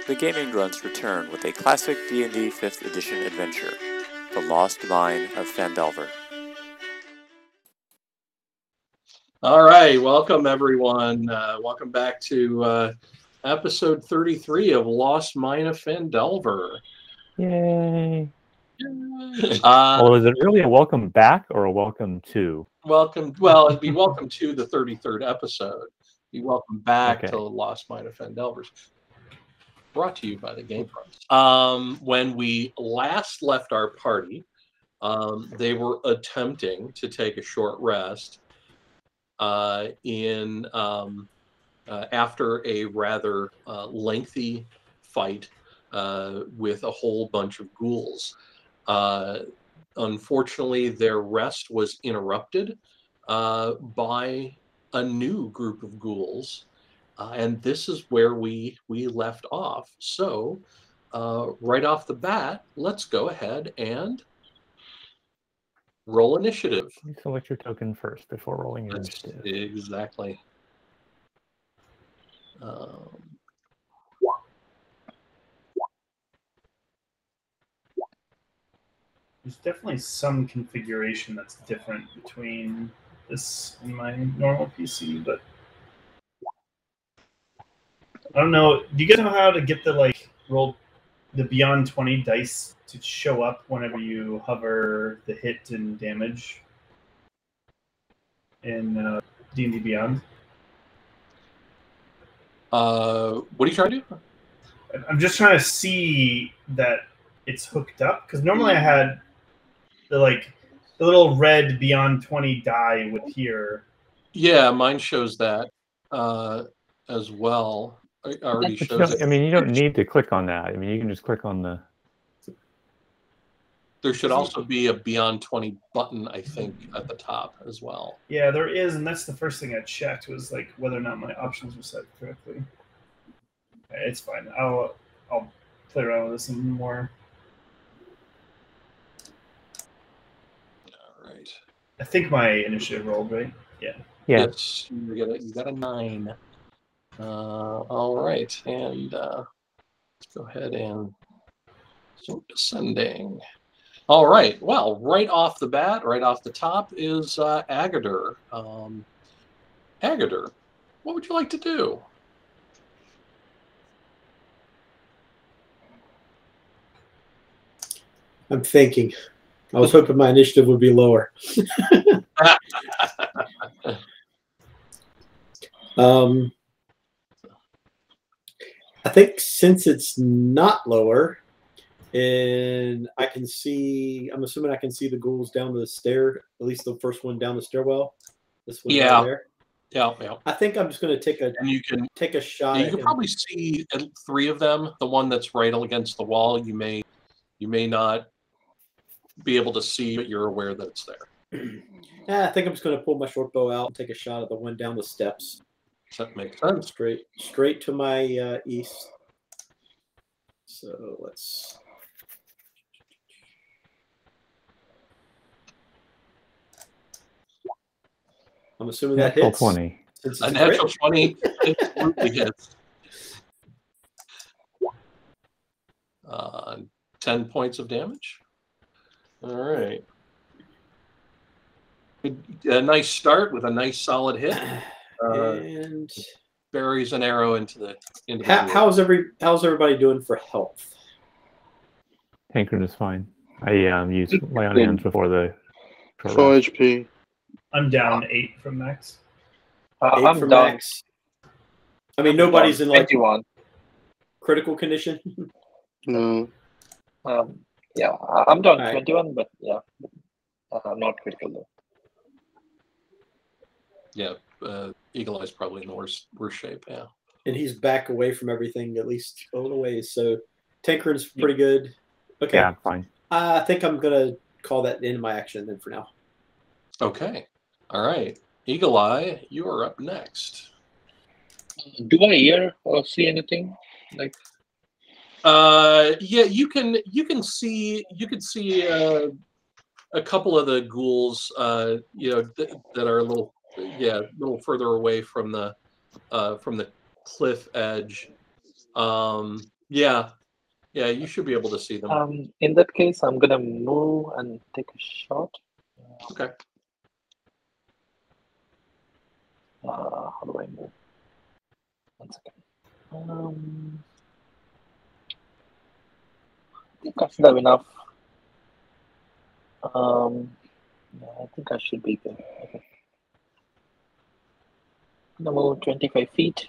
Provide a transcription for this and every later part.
The Gaming Grunts return with a classic D&D 5th edition adventure, The Lost Mine of Phandelver. All right, welcome everyone. Welcome back to episode 33 of Lost Mine of Phandelver. Yay! Well, is it really a welcome back or a welcome to? Welcome. Well, it'd be welcome to the 33rd episode. Be welcome back Okay. to Lost Mine of Phandelver. Brought to you by the Game Grunts. When we last left our party, they were attempting to take a short rest after a rather lengthy fight with a whole bunch of ghouls. Unfortunately, their rest was interrupted by a new group of ghouls, and this is where we left off. So, right off the bat, let's go ahead and roll initiative. You select your token first before rolling your initiative. Exactly. There's definitely some configuration that's different between this and my normal PC, but I don't know. Do you guys know how to get the roll the Beyond 20 dice to show up whenever you hover the hit and damage in D&D Beyond? What are you trying to do? I'm just trying to see that it's hooked up, because normally I had the little red Beyond 20 die would appear. Yeah, mine shows that as well. It already shows it. I mean, you don't need to click on that. I mean, you can just click on the... There should also be a Beyond 20 button, I think, at the top as well. Yeah, there is, and that's the first thing I checked was whether or not my options were set correctly. Okay, it's fine. I'll play around with this some more. All right. I think my initiative rolled, right? Yeah. Yeah. Yes, you got a 9. All right, and let's go ahead and start descending. All right, well, right off the bat, right off the top is Agadir. Agadir, what would you like to do? I'm thinking. I was hoping my initiative would be lower. I think since it's not lower, and I can see, I'm assuming I can see the ghouls down the stair, at least the first one down the stairwell. This one down there. Yeah. I think I'm just going to take a shot. You can probably see 3 of them. The one that's right against the wall, you may not be able to see, but you're aware that it's there. Yeah, I think I'm just going to pull my short bow out and take a shot at the one down the steps. Does that make sense? Straight to my east. So let's. I'm assuming that hits. 20. A natural 20 absolutely hits. 10 points of damage. All right. A nice start with a nice solid hit. And buries an arrow into the. How's everybody doing for health? Tancred is fine. I used lay on hands before the. 4 HP. I'm down 8 from max. 8 I'm from down. max. I mean, nobody's in 21. Critical condition. No. Yeah, I'm down All right. 21, but yeah, not critical though. Yeah, Eagle Eye's probably in the worst shape. Yeah. And he's back away from everything, at least a little ways. So Tancred's pretty good. Okay. Yeah, fine. I think I'm gonna call that the end of my action then for now. Okay. All right. Eagle Eye, you are up next. Do I hear or see anything? Yeah, you can see a couple of the ghouls, that are a little further away from the cliff edge. Yeah. Yeah, you should be able to see them. In that case, I'm gonna move and take a shot. Okay. How do I move? 1 second. I think I should have enough. Yeah, I think I should be good. Okay. I'm gonna move 25 feet.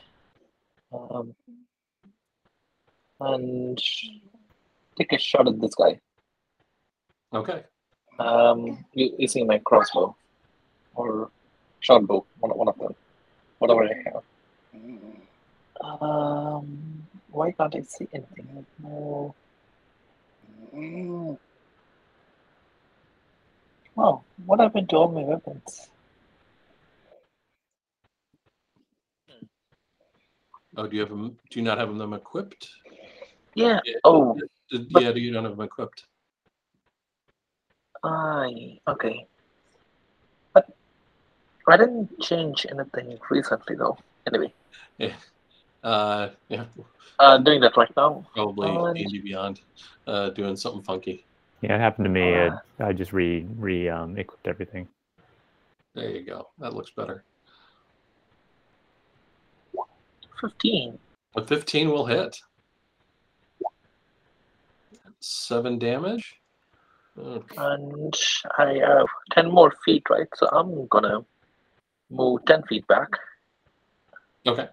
And take a shot at this guy. Okay. Using my crossbow or short bow, one of them, whatever I have. Why can't I see anything? No. Oh, what happened to all my weapons? Oh, do you have them? Do you not have them equipped? Yeah. Yeah. Oh. Yeah. You don't have them equipped. Okay. But I didn't change anything recently, though. Anyway. Yeah. Yeah. Doing that right now. Probably D&D Beyond, doing something funky. Yeah, it happened to me. I just equipped everything. There you go. That looks better. 15. A 15 will hit. 7 damage. Okay. And I have 10 more feet, right? So I'm gonna move 10 feet back. Okay.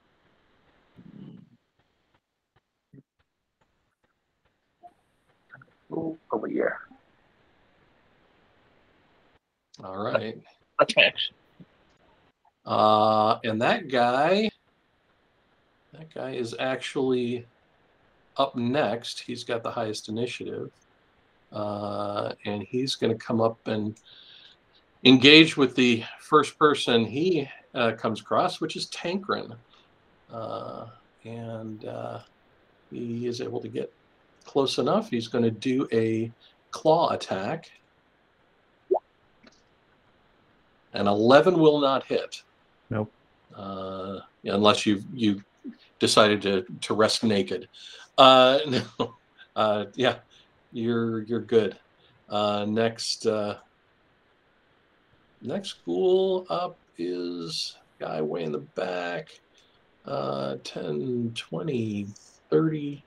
Move over here. All right. That's my action. And that guy is actually up next. He's got the highest initiative. And he's going to come up and engage with the first person he comes across, which is Tankrin. And he is able to get close enough. He's going to do a claw attack. An 11 will not hit. Nope. Unless you decided to rest naked. No. Yeah, you're good. Next ghoul up is guy way in the back. 10, 20, 30.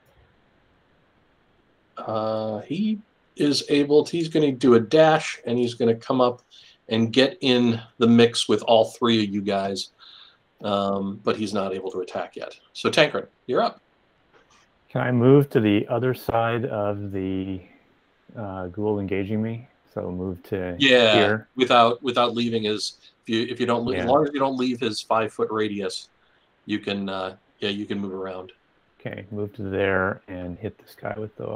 He is able to, he's going to do a dash, and he's going to come up and get in the mix with all 3 of you guys. But he's not able to attack yet. So Tankrin, you're up. Can I move to the other side of the ghoul engaging me? So move to here. without leaving his. If you don't, as long as you don't leave his 5-foot radius, you can you can move around. Okay, move to there and hit this guy with the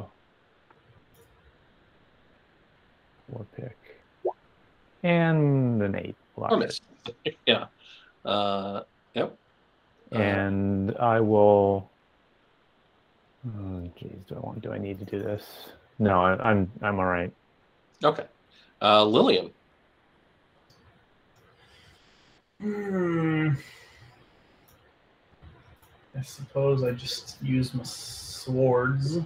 4 pick. And an 8. Oh, miss. Yeah. Yep. And I will. Oh, geez, do I need to do this? No, I'm all right. Okay. Lillian. I suppose I just use my swords.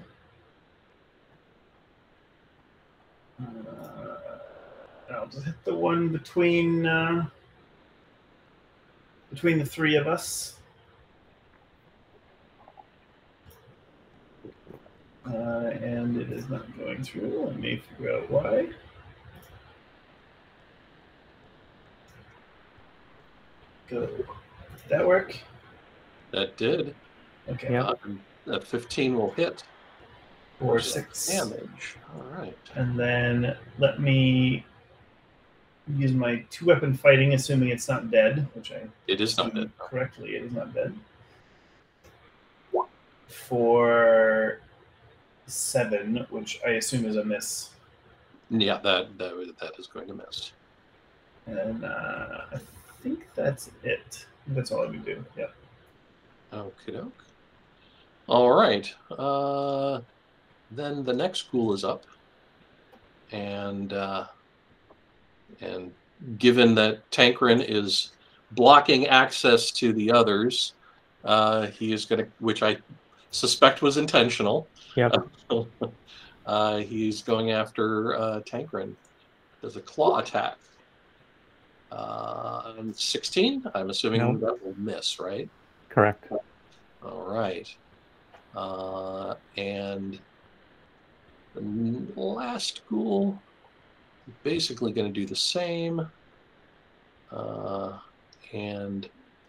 I'll just hit the one between the 3 of us. And it is not going through. Let me figure out why. Go. Did that work? That did. Okay. Yeah. That 15 will hit. 4, 6 damage. All right. And then let me use my 2-weapon fighting, assuming it's not dead, which it is not dead. Correctly, it is not dead. For 7, which I assume is a miss. Yeah, that is going to miss. And I think that's it. That's all I would do. Yeah. Okie doke. All right. Then the next ghoul is up, and given that Tankrin is blocking access to the others, he is going to, which suspect was intentional. Yep. He's going after Tankrin. Does a claw attack. 16? I'm assuming No. that will miss, right? Correct. All right. And the last ghoul, basically going to do the same. And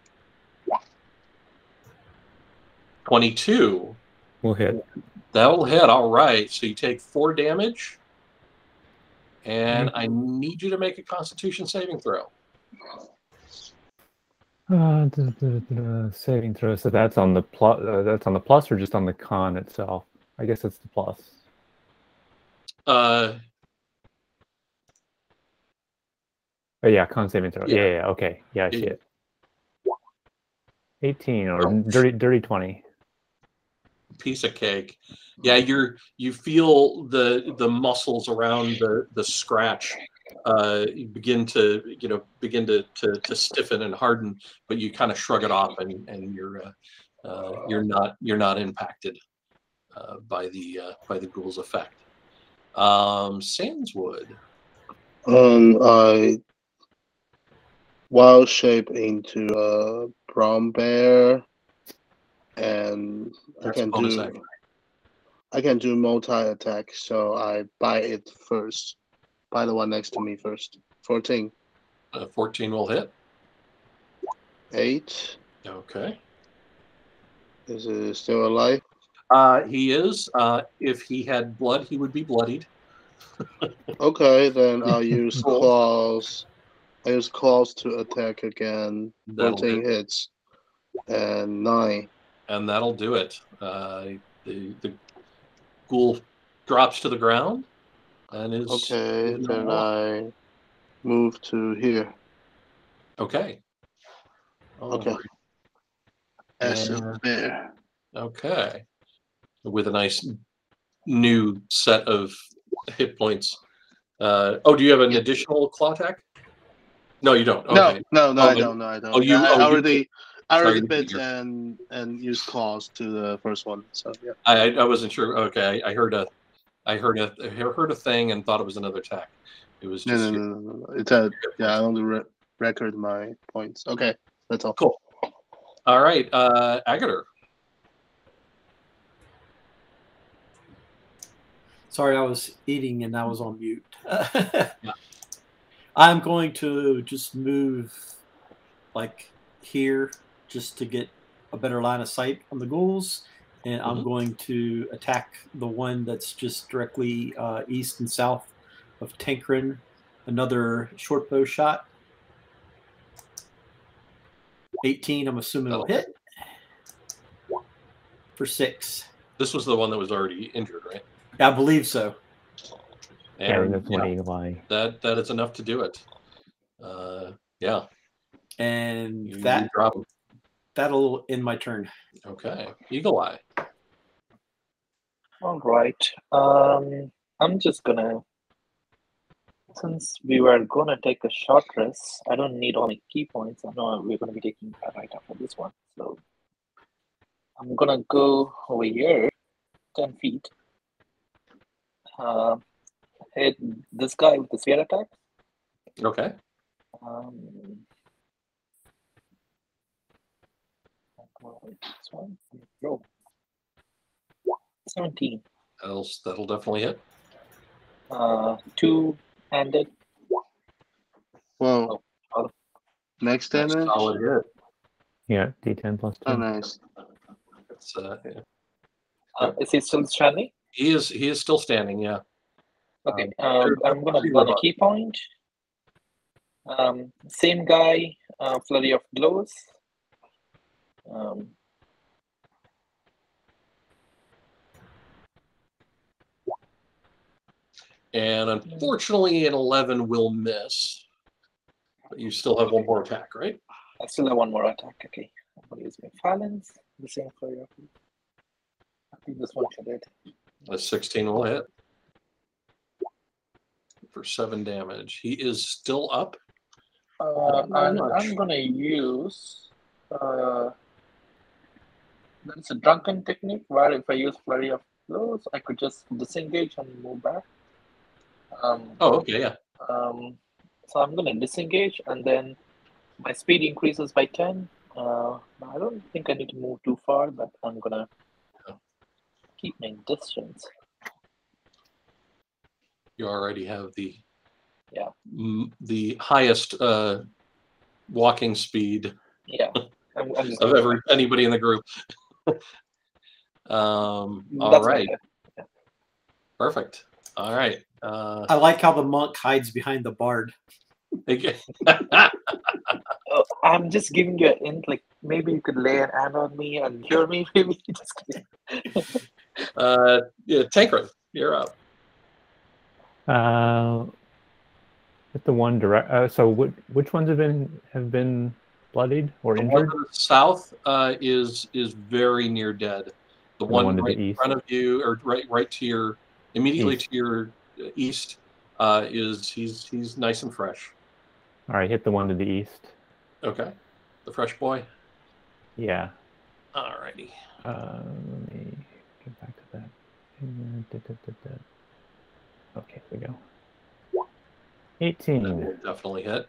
22. We'll hit. That'll hit. All right. So you take 4 damage. And I need you to make a Constitution saving throw. Saving throw. So that's on the plus. That's on the plus, or just on the con itself. I guess it's the plus. Oh yeah, con saving throw. Yeah. Okay. Yeah, I see it. 18 or dirty 20. Piece of cake. Yeah, you feel the muscles around the scratch begin to stiffen and harden, but you kind of shrug it off, and you're not impacted by the ghoul's effect. Sandswood. I wild shape into a brown bear, and I can do multi attack. So I buy it first. Buy the one next to me first. 14. 14 will hit. 8. Okay. Is it still alive? He is. If he had blood, he would be bloodied. Okay, then I'll use claws. I use claws to attack again. 14 hits. And 9. And that'll do it. The ghoul drops to the ground and is okay. Then I move to here. Okay. Okay. As a bear. Okay. With a nice new set of hit points. Do you have an additional claw attack? No, you don't. Okay. No, I don't. I don't. I already bit your... and used claws to the first one. So yeah. I wasn't sure. Okay, I heard a thing and thought it was another attack. It was just no. It's I only record my points. Okay, that's all. Cool. All right, Agater. Sorry, I was eating and I was on mute. I'm going to just move like here just to get a better line of sight on the ghouls. And I'm going to attack the one that's just directly east and south of Tankrin. Another short bow shot. 18, I'm assuming it'll hit. For 6. This was the one that was already injured, right? I believe so. And that's one eagle eye. That is enough to do it. Yeah. And you drop him. That'll end my turn. Okay. Eagle eye. All right. I'm just gonna, since we were gonna take a short rest, I don't need all the key points. I know we're gonna be taking that right after this one. So I'm gonna go over here, 10 feet. Hit this guy with the spear attack. Okay. This one. Roll. 17. That'll definitely hit. 2-handed. Whoa. Next damage? Solid hit. Yeah, D10 plus 2. Oh, nice. It's, Is he still standing? He is still standing, yeah. Okay, I'm gonna burn a key point. Same guy, flurry of blows. And unfortunately, an 11 will miss. But you still have one more attack, right? I still have one more attack. Okay, I'm gonna use my Phalanx. The same flurry of. I think this one should hit. A 16 will hit for 7 damage. He is still up. I'm gonna use That's a drunken technique where if I use flurry of blows, I could just disengage and move back. Oh, okay, yeah. So I'm gonna disengage, and then my speed increases by 10. I don't think I need to move too far, but I'm gonna keep my distance. You already have the the highest walking speed I'm of anybody in the group. All right. Okay. Perfect. All right. I like how the monk hides behind the bard. I'm just giving you a hint, like maybe you could lay an hand on me and cure me. Maybe just Tancred, you're up. Hit the one direct. So which ones have been bloodied or The injured? one to the south is very near dead. The one to right the in east? front of you, or right to your immediately East. to your east, he's nice and fresh. All right, hit the one to the east. Okay, the fresh boy. Yeah. All righty. Let me get back to that. Okay, here we go. 18. That will definitely hit.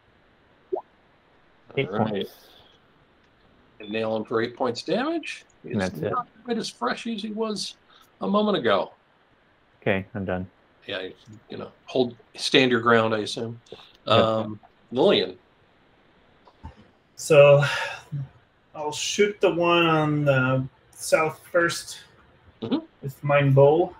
8 All right. points. And nail him for 8 points damage. He's And that's it. not quite as fresh as he was a moment ago. Okay, I'm done. Yeah, stand your ground, I assume. Lillian. So I'll shoot the one on the south first with my bow.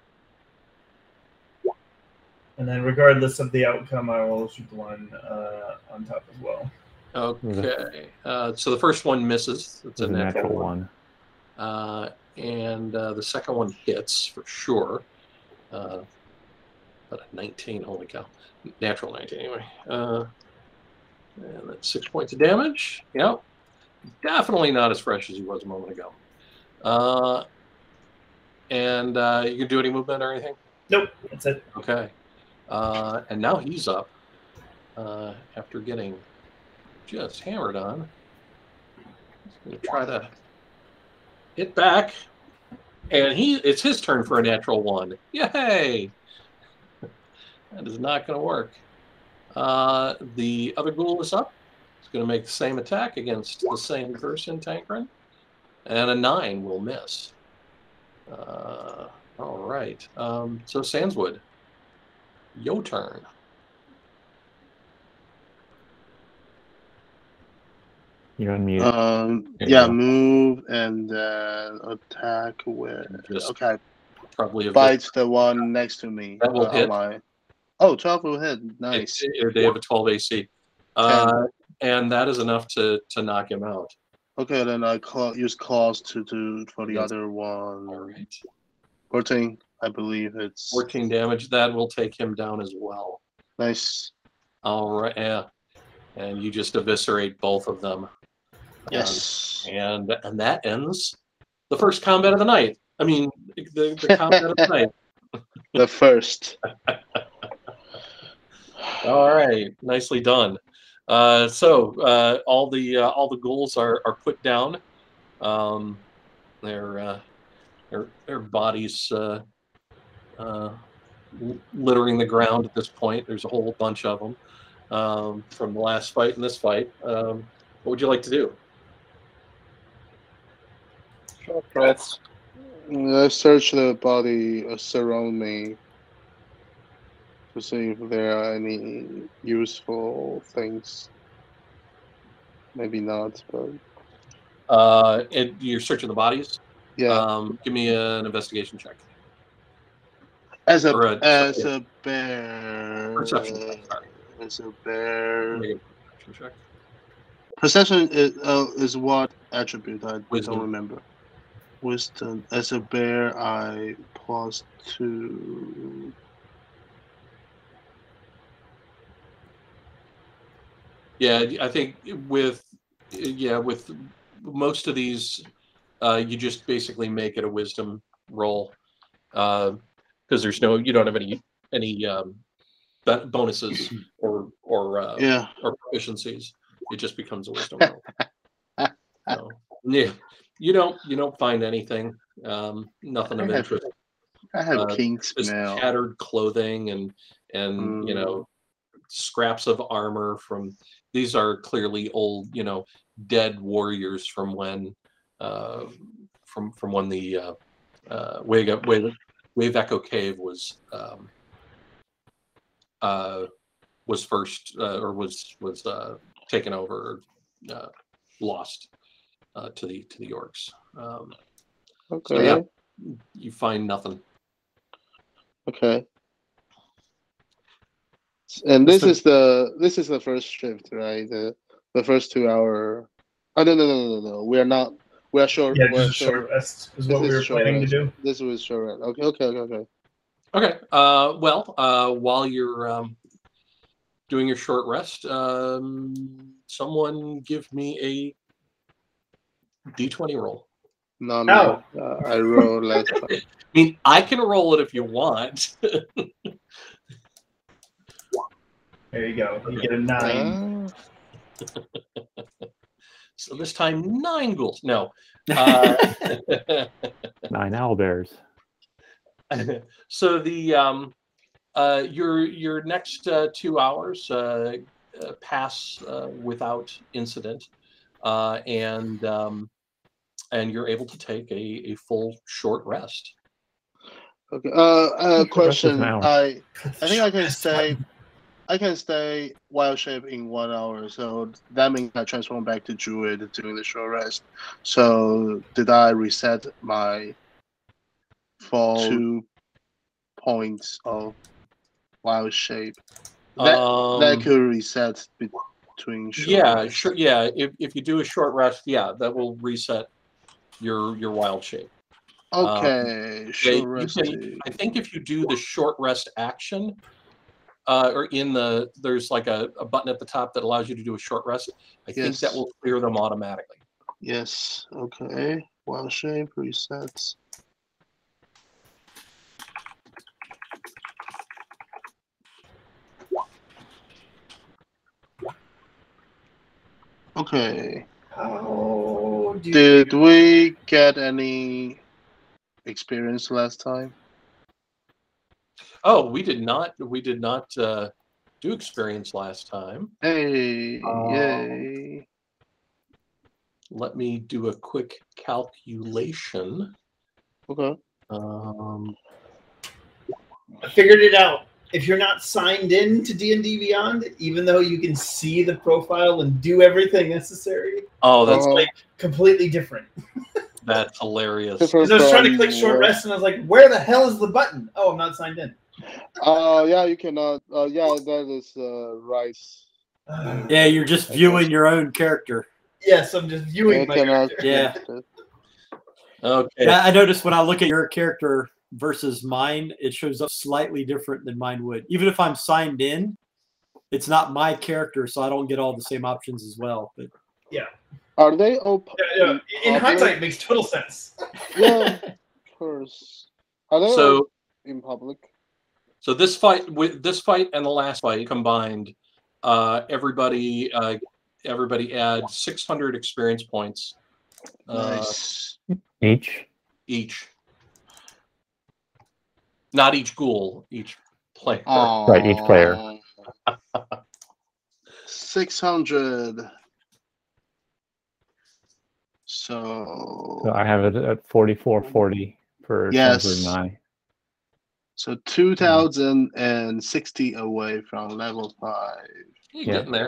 And then regardless of the outcome, I will shoot the one on top as well. Okay. So the first one misses. It's a natural one. And the second one hits for sure. But a 19, holy cow. Natural 19 anyway. And that's 6 points of damage. Yep. Definitely not as fresh as he was a moment ago. And you can do any movement or anything? Nope, that's it. Okay. And now he's up after getting just hammered on. He's going to try to hit back. And it's his turn for a natural 1. Yay! That is not going to work. The other ghoul is up. He's going to make the same attack against the same person, Tancred. And a 9 will miss. All right. So Sandswood, your turn. You're on mute. Move and then attack with. Okay. Probably bites the one next to me. That will hit. 12 will hit. Nice. They have a 12 AC. And that is enough to knock him out. Okay, then I use claws to do for the other one. All right. 14, I believe it's 14 damage. That will take him down as well. Nice. All right, yeah. And you just eviscerate both of them. Yes. And that ends the first combat of the night. I mean, the combat of the night. The first. All right, nicely done. So all the ghouls are put down. Their bodies littering the ground at this point. There's a whole bunch of them from the last fight and this fight. What would you like to do? Short rest. Let's search the body surround me to see if there are any useful things. Maybe not, but You're searching the bodies? Yeah. Give me an investigation check. As a bear. Perception check. Sorry. As a bear. Make a perception check. Perception is what attribute? I Wisdom. don't remember. Wisdom. As a bear, I +2. Yeah, I think with most of these, you just basically make it a wisdom roll because you don't have any bonuses or proficiencies. It just becomes a wisdom roll. So, yeah, You don't find anything. Nothing of interest. I have keen Just smell. tattered clothing and scraps of armor from. These are clearly old, dead warriors from when when the Wave Echo Cave was first or was taken over, lost to the orcs. Okay. So yeah, you find nothing. Okay. And this is the first shift, right? The first 2 hour. Oh no. We are not. We are short. Yeah, we're just a short rest is what we This were is short planning to rest. do. This was short rest. Okay. Okay. While you're doing your short rest, someone give me a D20 roll. No, Oh. I rolled last time. I mean, I can roll it if you want. There you go. You get a 9. So this time 9 ghouls. No. 9 owlbears. So the your next 2 hours pass without incident, and you're able to take a full short rest. Okay. Rest is an Question. hour. I think I can stay. I can stay wild shape in 1 hour, so that means I transform back to druid during the short rest. So did I reset my full 2 points of wild shape? That could reset between short rest. Sure. Yeah, if you do a short rest, that will reset your wild shape. Okay, short rest. I think if you do the short rest action, or there's like a button at the top that allows you to do a short rest. I think that will clear them automatically. Yes. Okay. Wild shape resets. Okay. Did we get any experience last time? Oh, we did not. We did not do experience last time. Hey, yay! Let me do a quick calculation. Okay. I figured it out. If you're not signed in to D&D Beyond, even though you can see the profile and do everything necessary, that's like completely different. That's hilarious. Because I was trying to click short rest and I was like, where the hell is the button? Oh, I'm not signed in. Yeah, you cannot. Yeah, that is right. Yeah, you're just viewing your own character. Yes, I'm just viewing my character. Yeah. Okay. Yeah, I noticed when I look at your character versus mine, it shows up slightly different than mine would. Even if I'm signed in, it's not my character, so I don't get all the same options as well. But yeah. Are they open? Yeah. In hindsight, it makes total sense. Yeah, of course. Are they in public? So this fight and the last fight combined, everybody adds 600 experience points. Nice. Each. Not each ghoul, each player. Right, each player. 600. So I have it at 4440 for Transfer 9. So 2060 away from level 5. You're getting there.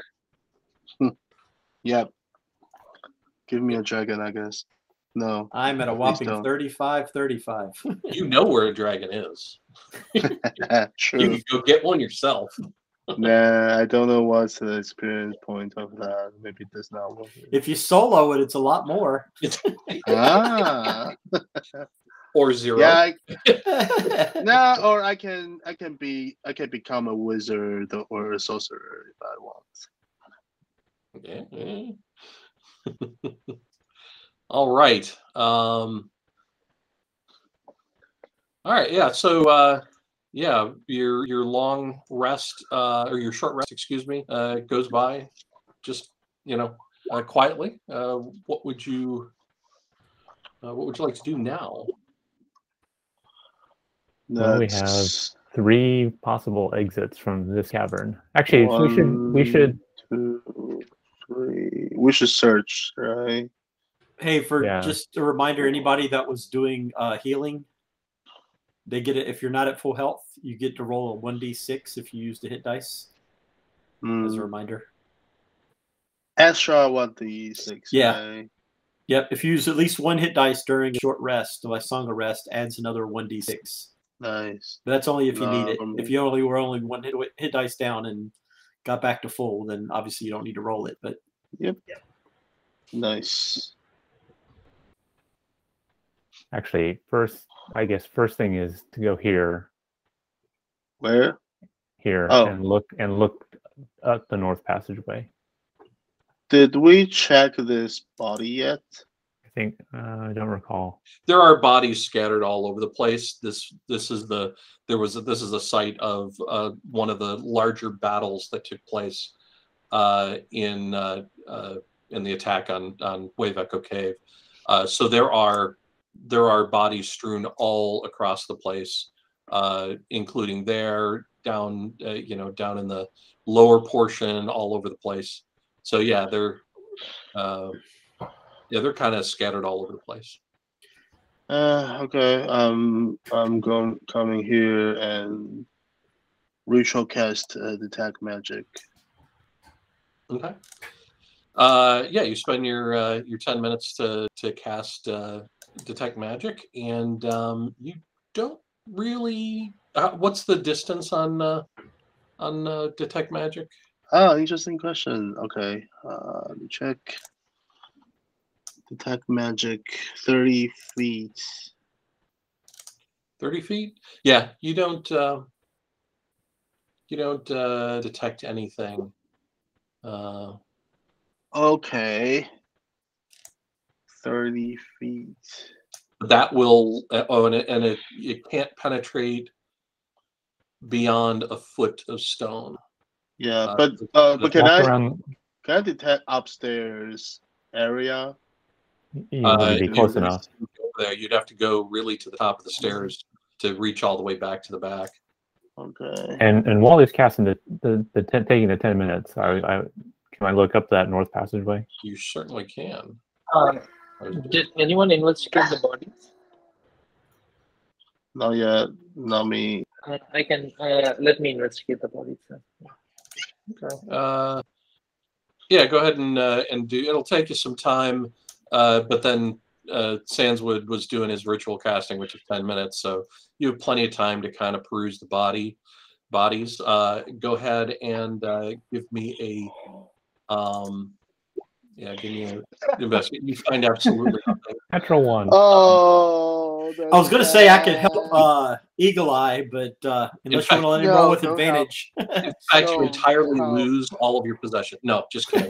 Yep. Give me a dragon, I guess. No. I'm at a whopping 35. You know where a dragon is. True. You can go get one yourself. Nah, I don't know what's the experience point of that. Maybe it does not work. If you solo it, it's a lot more. Or 0. Yeah. Or I can become a wizard or a sorcerer if I want. Yeah. All right. All right. Yeah. So your long rest or your short rest, excuse me, goes by just quietly. What would you what would you like to do now? Well, we have 3 possible exits from this cavern. Actually, we should. 2, 3. We should search, right? Hey, for Yeah. just a reminder, anybody that was doing healing, they get it. If you're not at full health, you get to roll a 1d6 if you use the hit dice. As a reminder. Extra 1d6. Yeah. Right? Yep. If you use at least 1 hit dice during a short rest, my Song of Rest adds another 1d6. Nice. But that's only if you need it. for me. If you were only 1 hit dice down and got back to full, then obviously you don't need to roll it. But Yep. Nice. Actually, I guess first thing is to go here, Where? and look at the north passageway. Did we check this body yet? I think I don't recall. There are bodies scattered all over the place. This is a site of one of the larger battles that took place in the attack on Wave Echo Cave. So there are bodies strewn all across the place, including there, down down in the lower portion, all over the place. So yeah, they're kind of scattered all over the place. Okay. I'm coming here and ritual cast detect magic. Okay. Yeah, you spend your 10 minutes to cast detect magic, and you don't really. What's the distance on detect magic? Oh, interesting question. Okay, let me check. Detect magic, 30 feet. 30 feet? Yeah, you don't detect anything. Okay. 30 feet. That will it can't penetrate beyond a foot of stone. Yeah, but can I detect upstairs area? You wouldn't be close enough. There, you'd have to go really to the top of the stairs to reach all the way back to the back. Okay. And while he's casting taking the 10 minutes, can I look up that north passageway? You certainly can. Did anyone investigate the bodies? Not yet. Not me. I can let me investigate the bodies. Okay. Yeah, go ahead and do. It'll take you some time, but then Sandswood was doing his ritual casting, which is 10 minutes, so you have plenty of time to kind of peruse the bodies. Go ahead and give me give me an investigate. You find absolutely nothing. Natural 1. Oh, I was going to say I could help Eagle Eye, but unless you want to let him roll with advantage. In fact, you entirely lose all of your possession. No, just kidding.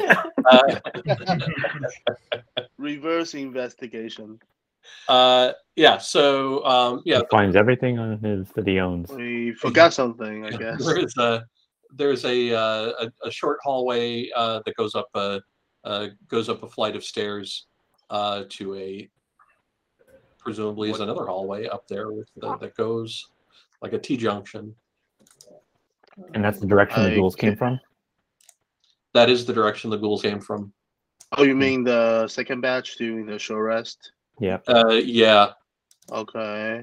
Reverse investigation. Yeah. So He finds everything on his that he owns. We forgot something, I guess. There's a short hallway that goes up a flight of stairs to a presumably is another hallway up there that goes like a T-junction. And that's the direction the ghouls came from? That is the direction the ghouls came from. Oh, you mean the second batch doing the short rest? Yeah. Yeah. Okay.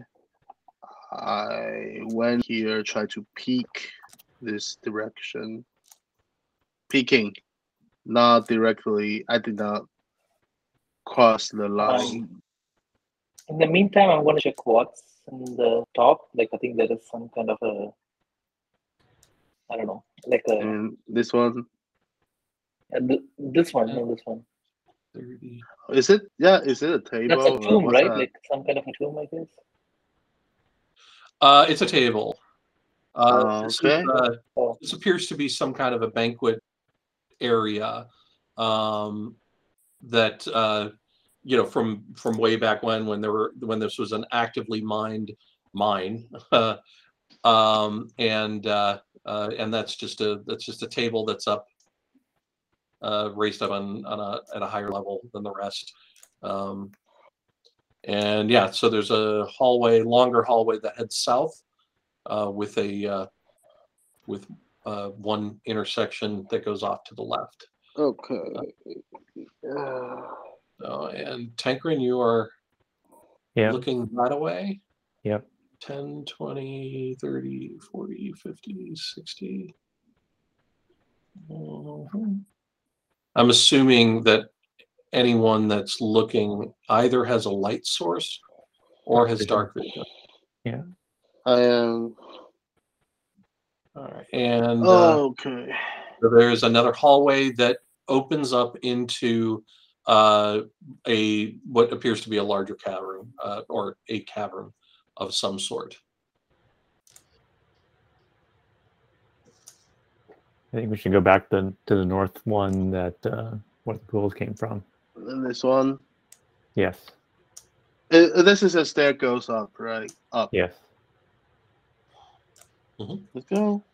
I went here, tried to peek this direction. Peeking. Not directly. I did not cross the line. In the meantime, I'm going to check what's in the top. Like, I think there is some kind of a, I don't know, like a. And this one? This one, no, this one. 30. Is it? Yeah, is it a table? That's a tomb, right? That? Like some kind of a tomb, I guess. It's a table. Okay. This appears to be some kind of a banquet area that from way back when this was an actively mined mine, and that's just a table that's up raised up at a higher level than the rest. And yeah, so there's a hallway, longer hallway that heads south, with one intersection that goes off to the left. Okay. And Tankrin, you are looking that way? Yep. 10, 20, 30, 40, 50, 60. I'm assuming that anyone that's looking either has a light source or has dark vision. Yeah. I am. All right. And okay. So there's another hallway that opens up into what appears to be a larger cavern, or a cavern of some sort. I think we should go back to the north one that where the ghouls came from. This one? Yes. This is a stair goes up, right? Up. Yes. Let's go.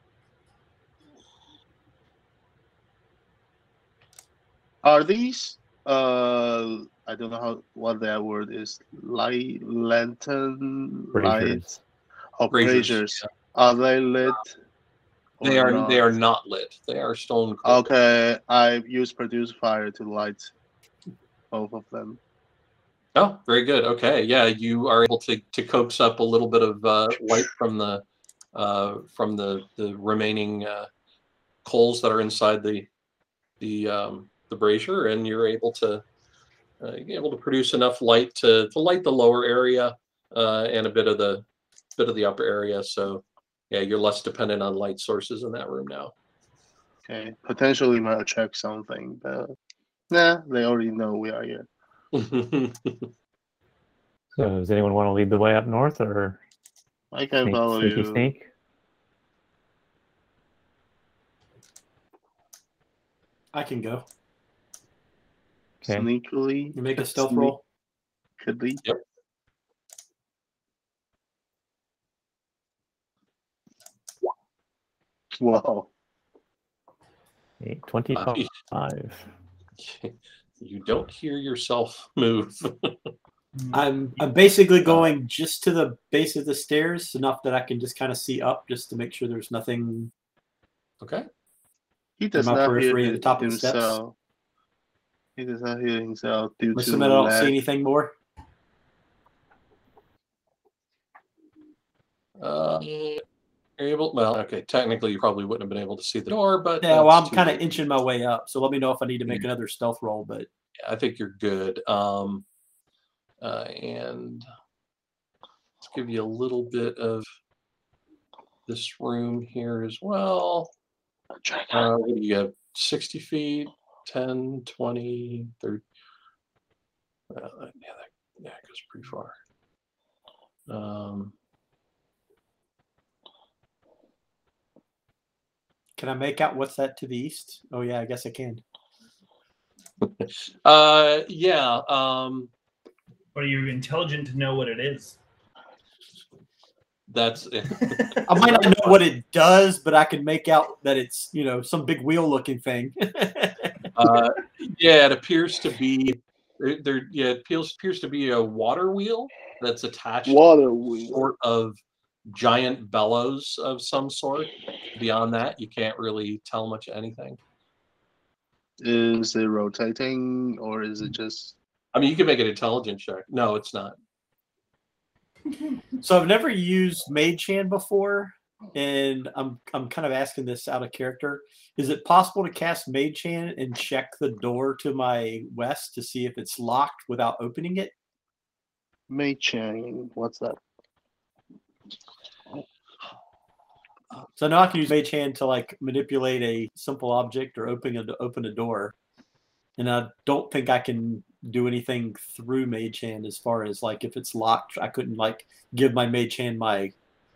Are these I don't know what that word is. Lantern lights. Oh, braziers. Yeah. Are they lit? They are not lit. They are stone cold. Okay, I use produce fire to light both of them. Oh, very good. Okay, yeah, you are able to coax up a little bit of light from the remaining coals that are inside the brazier, and you're able to produce enough light to light the lower area and a bit of the upper area. So yeah, you're less dependent on light sources in that room now. Okay, potentially might attract something, but nah, they already know we are here. So does anyone want to lead the way up north, or I can follow you. Sneak? I can go. Okay. Sneakily. You make a stealth roll. Could be. Yep. Wow. 25. You don't hear yourself move. I'm basically going just to the base of the stairs, enough that I can just kind of see up, just to make sure there's nothing. Okay. He does my not periphery hear at the top of the steps. himself. He does not hear himself due to Assume I don't lag. see anything more. You're able. Well, okay. Technically, you probably wouldn't have been able to see the door, but Yeah, well, I'm that's kind of too- inching my way up, so let me know if I need to make another stealth roll. But I think you're good. And let's give you a little bit of this room here as well. What do you have? 60 feet, 10, 20, 30. That goes pretty far. can I make out what's that to the east? Oh yeah, I guess I can. Yeah. Are you intelligent to know what it is? That's I might not know what it does, but I can make out that it's, some big wheel looking thing. Yeah, it appears to be there. Yeah, it appears to be a water wheel that's attached to sort of giant bellows of some sort. Beyond that, you can't really tell much of anything. Is it rotating or is it just? I mean, you can make an intelligence check. No, it's not. So I've never used Mage Hand before, and I'm kind of asking this out of character. Is it possible to cast Mage Hand and check the door to my west to see if it's locked without opening it? Mage Hand, what's that? So now I can use Mage Hand to manipulate a simple object or open a door, and I don't think I can do anything through Mage Hand as far as if it's locked. I couldn't give my Mage Hand my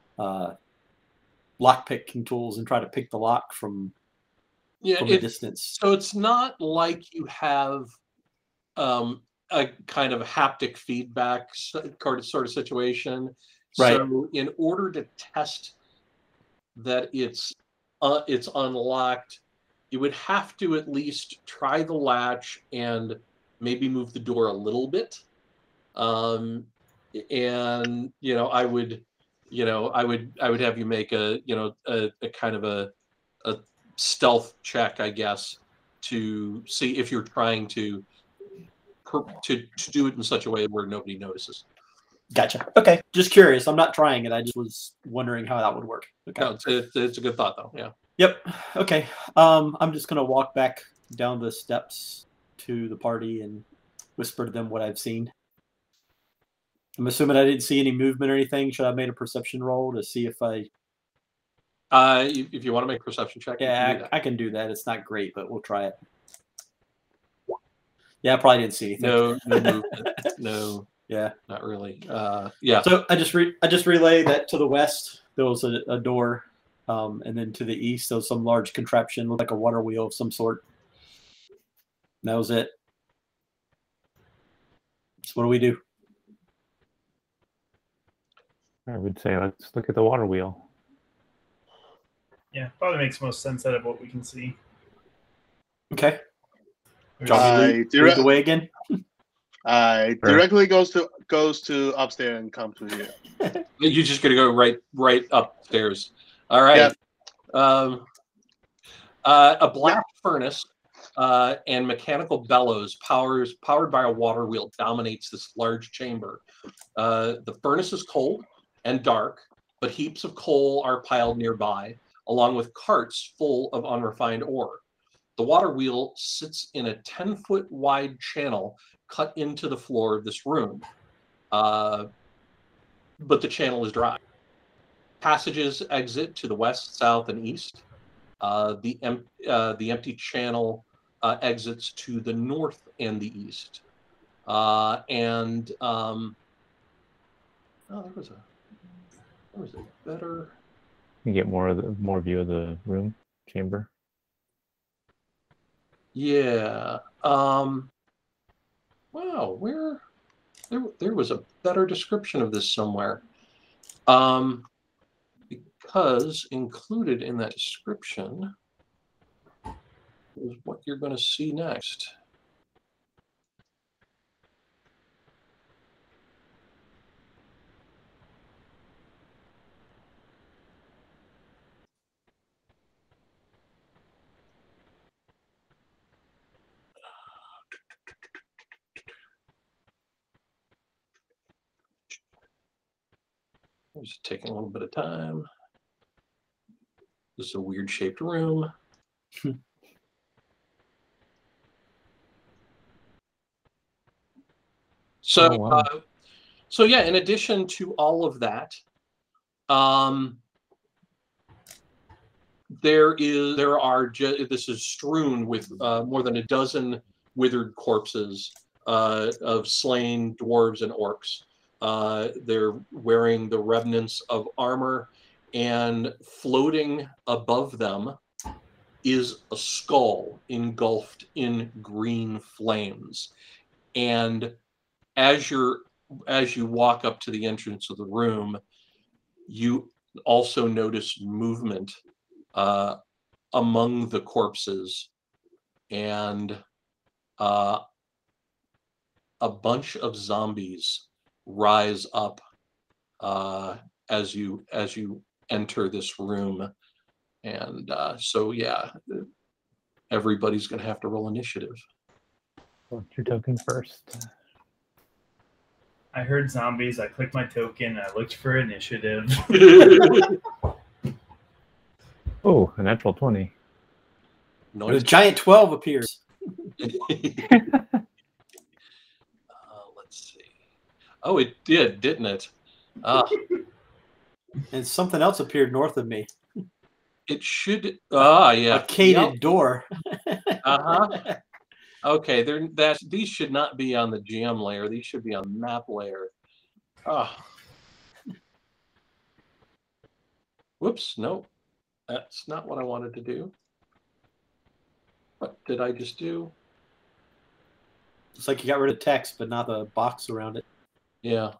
lock picking tools and try to pick the lock from a distance. So it's not like you have a kind of haptic feedback sort of situation. Right. So in order to test that it's unlocked, you would have to at least try the latch and maybe move the door a little bit. and I would have you make a kind of a stealth check, I guess, to see if you're trying to do it in such a way where nobody notices. Gotcha. Okay. Just curious. I'm not trying it. I just was wondering how that would work. Okay. No, it's a good thought, though. Yeah. Yep. Okay. I'm just gonna walk back down the steps to the party and whisper to them what I've seen. I'm assuming I didn't see any movement or anything. Should I have made a perception roll to see if I? If you want to make a perception check, yeah, I can do that. It's not great, but we'll try it. Yeah, I probably didn't see anything. No movement. No. Yeah, not really. Yeah. So I just relay that to the west there was a door, and then to the east there was some large contraption, looked like a water wheel of some sort. And that was it. So what do we do? I would say let's look at the water wheel. Yeah, probably makes most sense out of what we can see. Okay. Johnny, lead the way again. Directly goes to upstairs and come to here. You're just gonna go right upstairs. All right. Yep. A black furnace and mechanical bellows powered by a water wheel dominates this large chamber. The furnace is cold and dark, but heaps of coal are piled nearby, along with carts full of unrefined ore. The water wheel sits in a 10-foot wide channel cut into the floor of this room, but the channel is dry. Passages exit to the west, south, and east. The empty channel exits to the north and the east. There was a better. You get more view of the room chamber. Yeah. Wow. Where there was a better description of this somewhere. Because included in that description is what you're going to see next. Just taking a little bit of time. This is a weird shaped room. So, oh, wow. So yeah, in addition to all of that, this is strewn with more than a dozen withered corpses of slain dwarves and orcs. They're wearing the remnants of armor, and floating above them is a skull engulfed in green flames. And as you walk up to the entrance of the room, you also notice movement among the corpses, and a bunch of zombies rise up as you enter this room. And so yeah, everybody's gonna have to roll initiative. What's your token first? I heard zombies, I clicked my token, I looked for initiative. Oh, a natural 20. A giant 12 appears. Let's see. Oh, it did, didn't it? And something else appeared north of me. It should. Yeah. A cated door. Okay, these should not be on the GM layer. These should be on the map layer. Whoops, no. That's not what I wanted to do. What did I just do? It's like you got rid of text, but not the box around it. Yeah.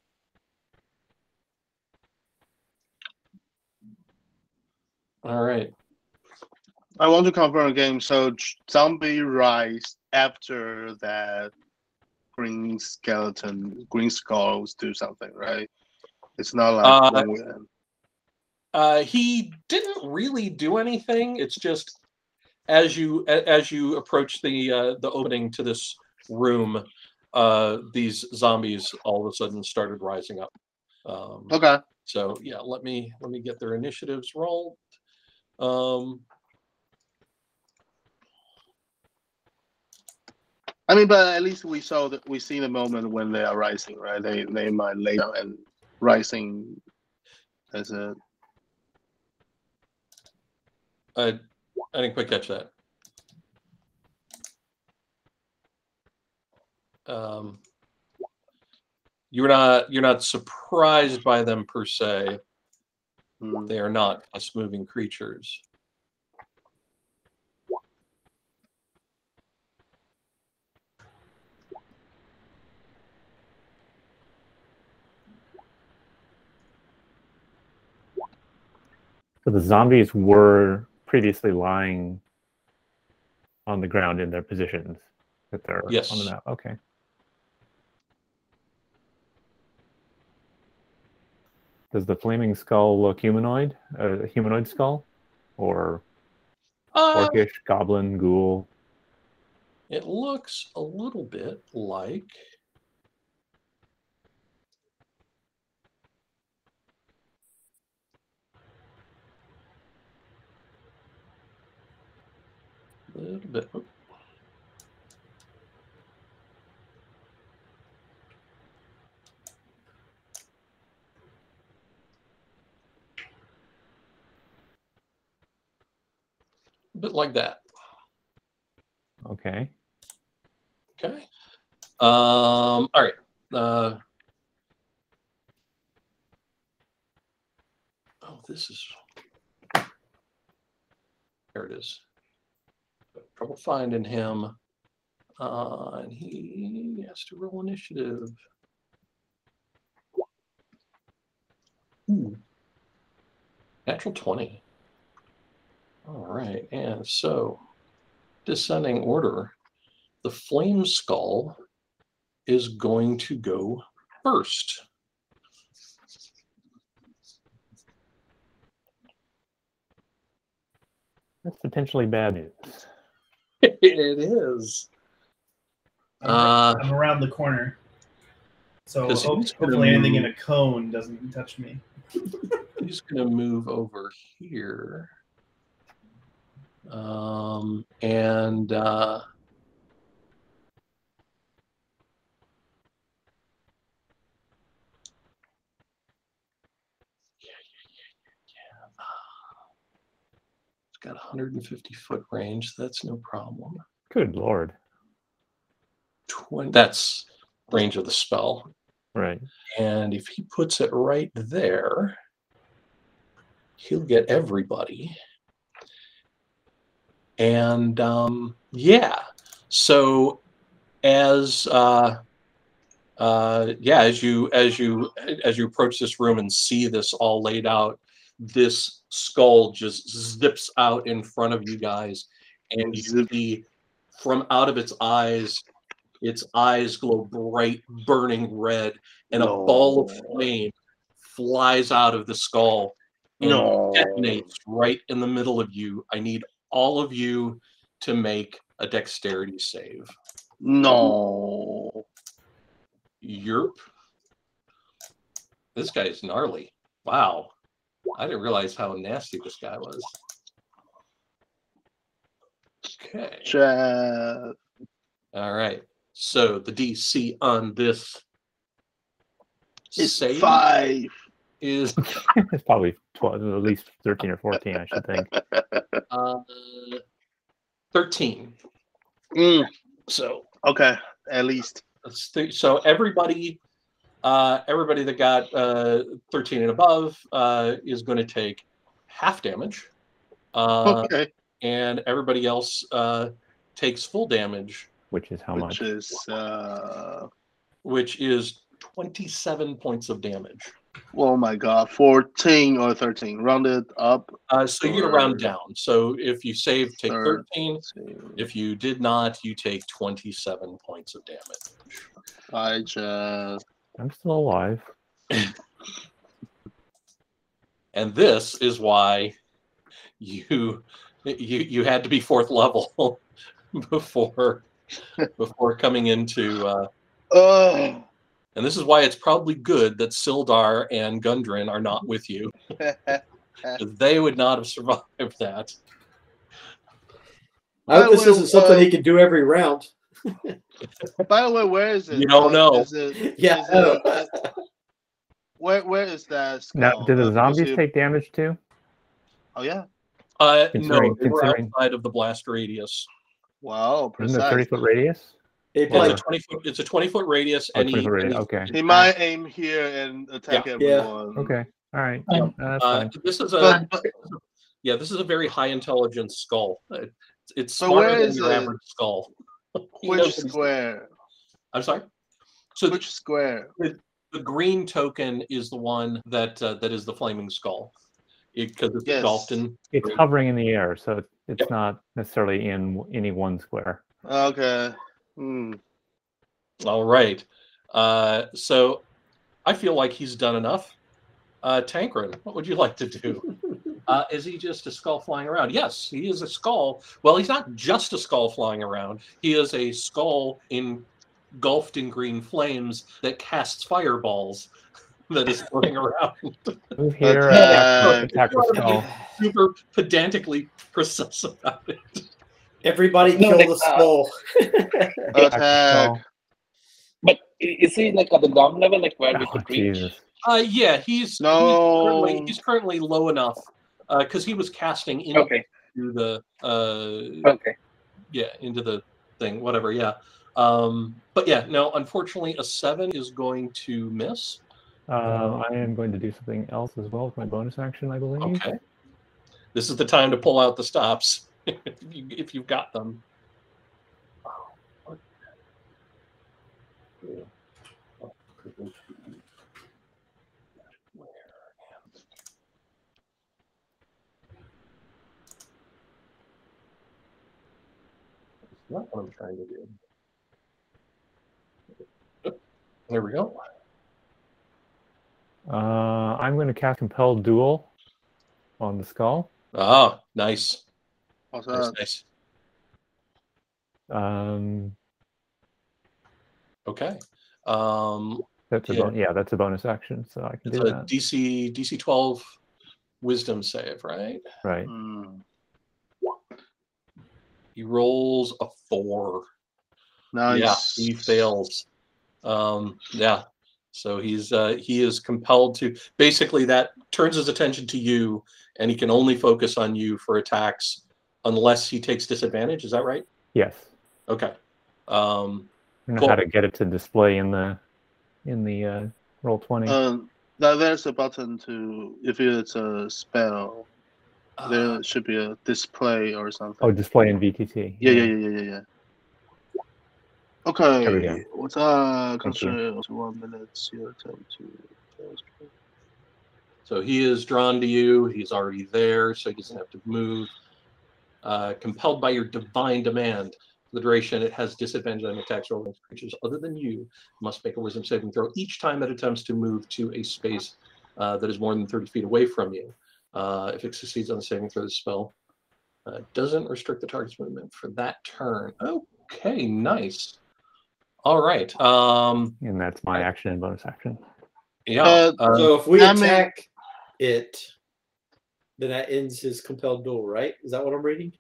All right. I want to confirm again. So zombie rise after that green skeleton, green skulls do something, right? It's not like when we, he didn't really do anything. It's just as you approach the opening to this room, these zombies all of a sudden started rising up. okay. So yeah, let me get their initiatives rolled. I mean, but at least we see the moment when they are rising, right? They might lay down and rising as a. I didn't quite catch that. You're not surprised by them per se. They are not fast-moving creatures. So the zombies were previously lying on the ground in their positions that they're Yes. on the map. Okay. Does the flaming skull look humanoid? A humanoid skull? Or orcish, goblin, ghoul? It looks a little bit like a little bit. A bit like that. Okay. Okay. All right. Oh, this is. There it is. Trouble finding him. And he has to roll initiative. Ooh. Natural 20. All right. And so, descending order, the flame skull is going to go first. That's potentially bad news. It is. I'm around the corner, so hopefully anything in a cone doesn't touch me. He's going to move over here. It's got 150-foot range. That's no problem. Good Lord. That's range of the spell. Right. And if he puts it right there, he'll get everybody. And yeah, so as you approach this room and see this all laid out, this skull just zips out in front of you guys, and you see from out of its eyes glow bright, burning red, and a ball of flame flies out of the skull and detonates right in the middle of you. I need all of you to make a dexterity save. No. Yerp. This guy is gnarly. Wow. I didn't realize how nasty this guy was. Okay. Jeff. All right. So the DC on this is save 5. Is it's probably 12, at least 13 or 14, I should think. 13. So okay, at least. So everybody that got 13 and above is going to take half damage. Okay. And everybody else takes full damage. Which is how much? Which is 27 points of damage. Oh my god, 14 or 13, rounded up. So you're gonna round down. So if you save, take 13. If you did not, you take 27 points of damage. Bye, Jeff. I'm still alive. And this is why you had to be 4th level before coming into. And this is why it's probably good that Sildar and Gundren are not with you. They would not have survived that. I hope this isn't something he can do every round. By the way, where is it? You don't know. Is it, Yeah. is it, where is that skull? Now, do the Because zombies you- take damage too? Oh yeah. No, Considering- they were considering- outside of the blast radius. Wow, Isn't it precise. 30-foot radius? He It's probably, a 20-foot. It's a 20-foot radius, Oh, and 20-foot radius. Okay. He might aim here and attack everyone. Okay. All right. That's fine. This is a But this is a very high intelligence skull. It's So smarter where than is your it? average skull. He which knows what he's- square? I'm sorry. So Which square? the green token is the one that is the flaming skull, because it's Yes. engulfed in. It's hovering in the air, so it's not necessarily in any one square. Okay. Hmm. All right. So I feel like he's done enough. Tancred, what would you like to do? Is he just a skull flying around? Yes, he is a skull. Well, he's not just a skull flying around. He is a skull engulfed in green flames that casts fireballs that is floating around. Move here. Attack. Attack the skull. Super pedantically precise about it. everybody No, kill like, the skull. Attack. But is he like at the ground level, like where we Oh, could reach? Jesus. Yeah, he's No. he's currently low enough because he was casting into Okay. the Okay. into the thing, whatever. Yeah, but yeah, no. Unfortunately, a 7 is going to miss. I am going to do something else as well with my bonus action, I believe. Okay, this is the time to pull out the stops if you've got them. Not what I'm trying to do. There we go. I'm going to cast Compel Duel on the skull. Ah, nice. What's Nice, that? nice. Okay. That's a Yeah. that's a bonus action, so I can It's do a that. DC 12 wisdom save, right? Right. Hmm. He rolls a 4. Nice. Yeah, he fails. Yeah. So he is compelled to basically that turns his attention to you, and he can only focus on you for attacks unless he takes disadvantage. Is that right? Yes. Okay. I don't know Cool. how to get it to display in the roll 20. Now there's a button to if it's a spell. There should be a display or something. Oh, display in VTT. Yeah. Okay. There we go. What's Thank you. consider 1 minute your turn to. So he is drawn to you. He's already there, so he doesn't have to move. Compelled by your divine demand. For the duration, it has disadvantage on attacks rolled against creatures other than you. Must make a wisdom saving throw each time it attempts to move to a space that is more than 30 feet away from you. If it succeeds on the saving throw, the spell doesn't restrict the target's movement for that turn. Okay, nice. All right. And that's my action and bonus action. Yeah. So if we that may- attack it, then that ends his compelled duel, right? Is that what I'm reading?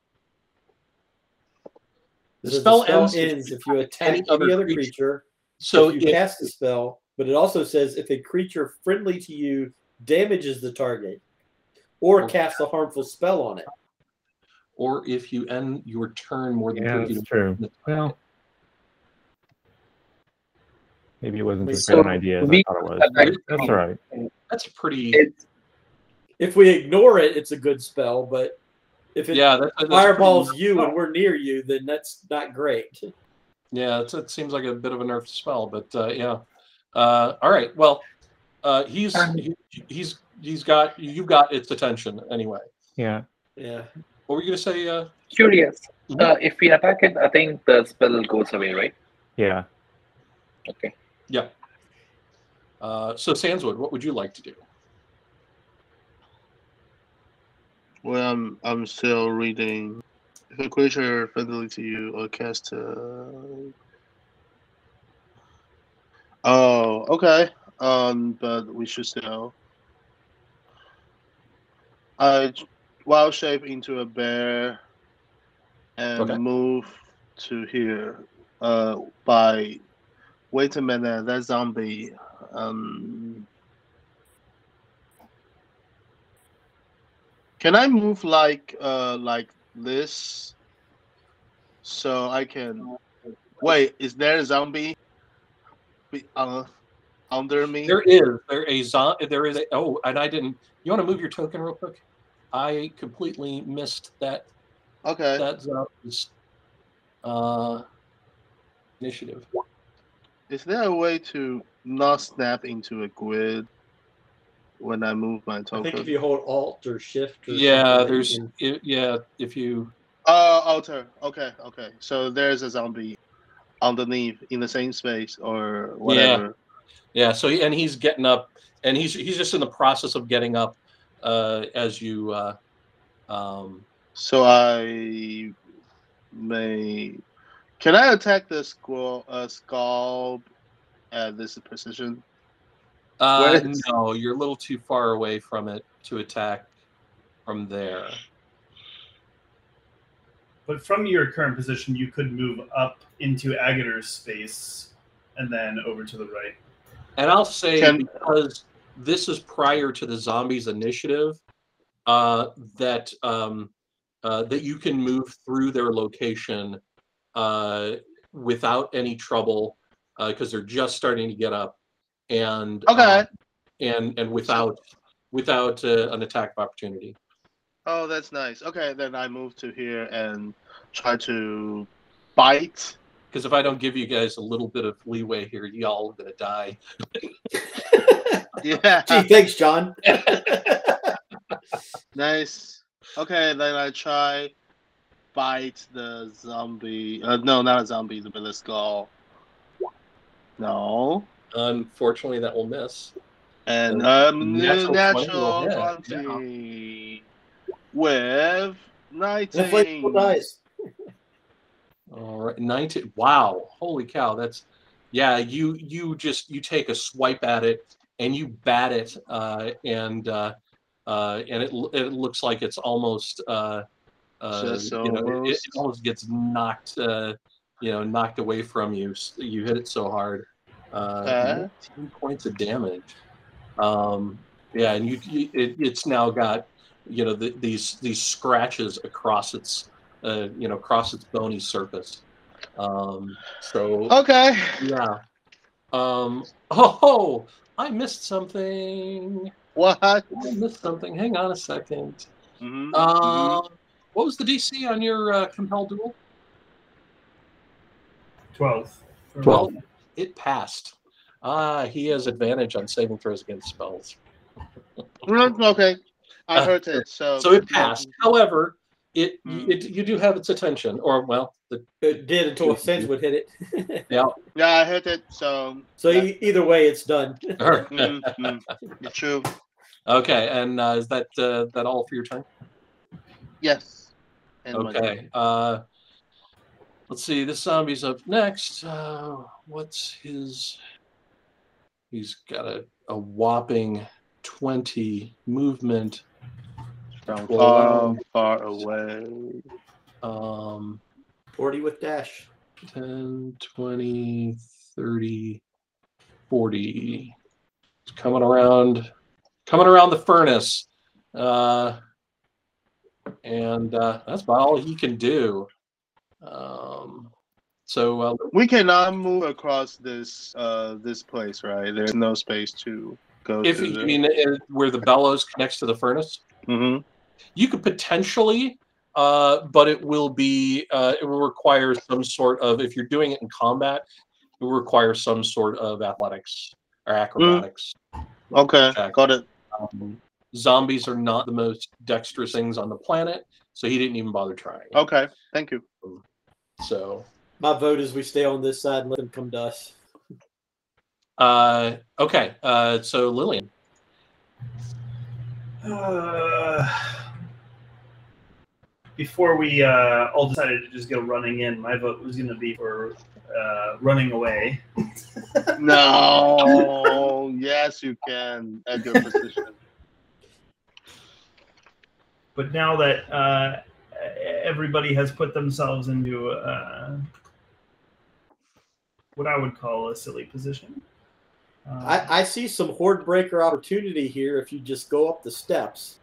The So spell ends if you attack any any other other creature. creature. so if you cast a spell, but it also says if a creature friendly to you damages the target or casts a harmful spell on it. or if you end your turn more than Yeah, 30 feet that's away true. from the Well, maybe it wasn't as So great an idea as I we- thought it was. I- but That's all right. That's pretty. It's If we ignore it, it's a good spell, but if it Yeah, that's fireballs pretty- you and we're near you, then that's not great. Yeah, it seems like a bit of a nerfed spell, but yeah. All right. Well, he's got you've got its attention anyway. Yeah. Yeah. What were you gonna say? curious. Mhm. If we attack it, I think the spell goes away, right? Yeah. Okay. Yep. So Sandswood, what would you like to do? Well, I'm still reading. If a creature friendly to you or cast. Oh, okay. But we should still. I wild shape into a bear and move to here. By wait a minute, that zombie. Can I move like this? So I can. Wait, is there a zombie? Under me? There is a oh, and I didn't. You want to move your token real quick? I completely missed that. Okay. That zombie's initiative. Is there a way to not snap into a grid when I move my token? I think if you hold Alt or Shift. Or yeah, there's if you. Alter. Okay. So there's a zombie underneath in the same space or whatever. Yeah. So he's getting up, and he's just in the process of getting up as you. So I may. Can I attack the skull at this position? No, you're a little too far away from it to attack from there. But from your current position, you could move up into Agater's space and then over to the right. And I'll say, because this is prior to the zombies' initiative, that you can move through their location without any trouble, because they're just starting to get up, and and without an attack of opportunity. Oh, that's nice. Okay, then I move to here and try to bite. Because if I don't give you guys a little bit of leeway here, y'all are gonna die. Yeah. Gee, thanks, John. Nice. Okay, then I try bite the zombie. No, not a zombie. The skull. No. Unfortunately, that will miss. And natural 20 with 19. Dice. All right, 19. Wow, holy cow! That's You take a swipe at it and you bat it, and it looks like it's almost it almost gets knocked knocked away from you. You hit it so hard. 19 points of damage. And it's now got these scratches across its across its bony surface. Okay. Yeah. I missed something. What? I missed something. Hang on a second. What was the DC on your compelled duel? 12. 12. It passed. He has advantage on saving throws against spells. Okay. I heard it. So it passed. However, you do have its attention, or it did until Sense would hit it. Yeah, I hit it. So either way, it's done. It's true. Okay, and is that all for your turn? Yes. Okay. Let's see. This zombie's up next. What's his? He's got a whopping 20 movement. Far away. 40 with dash. 10, 20, 30, 40. It's coming around the furnace. And that's about all he can do. So we cannot move across this place, right? There's no space to go. If you mean where the bellows connects to the furnace, you could potentially, but it will require some sort of, if you're doing it in combat, it will require some sort of athletics or acrobatics. Okay, got it. Zombies are not the most dexterous things on the planet, so he didn't even bother trying. Okay, thank you. So my vote is we stay on this side and let them come to us. Okay. So Lillian. Before we all decided to just go running in, my vote was going to be for running away. No. Yes, you can at your position. But now that everybody has put themselves into what I would call a silly position. I see some horde breaker opportunity here if you just go up the steps.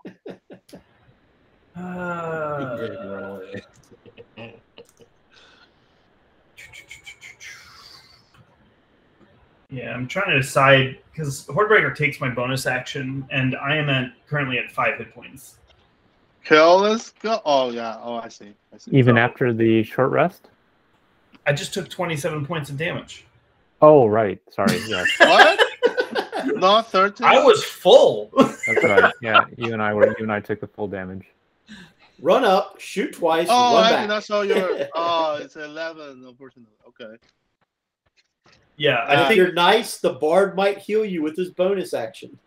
Yeah, I'm trying to decide because Hordebreaker takes my bonus action, and I am currently at 5 hit points. Kill this go. Oh yeah. Oh, I see. Even after the short rest? I just took 27 points of damage. Oh, right. Sorry. Yeah. What? Not 13. I was full. That's right. Yeah, you and I took the full damage. Run up, shoot twice, Oh, run I back. think that's all your. Oh, it's 11. Unfortunately. Okay. Yeah, And if you're nice, the bard might heal you with his bonus action.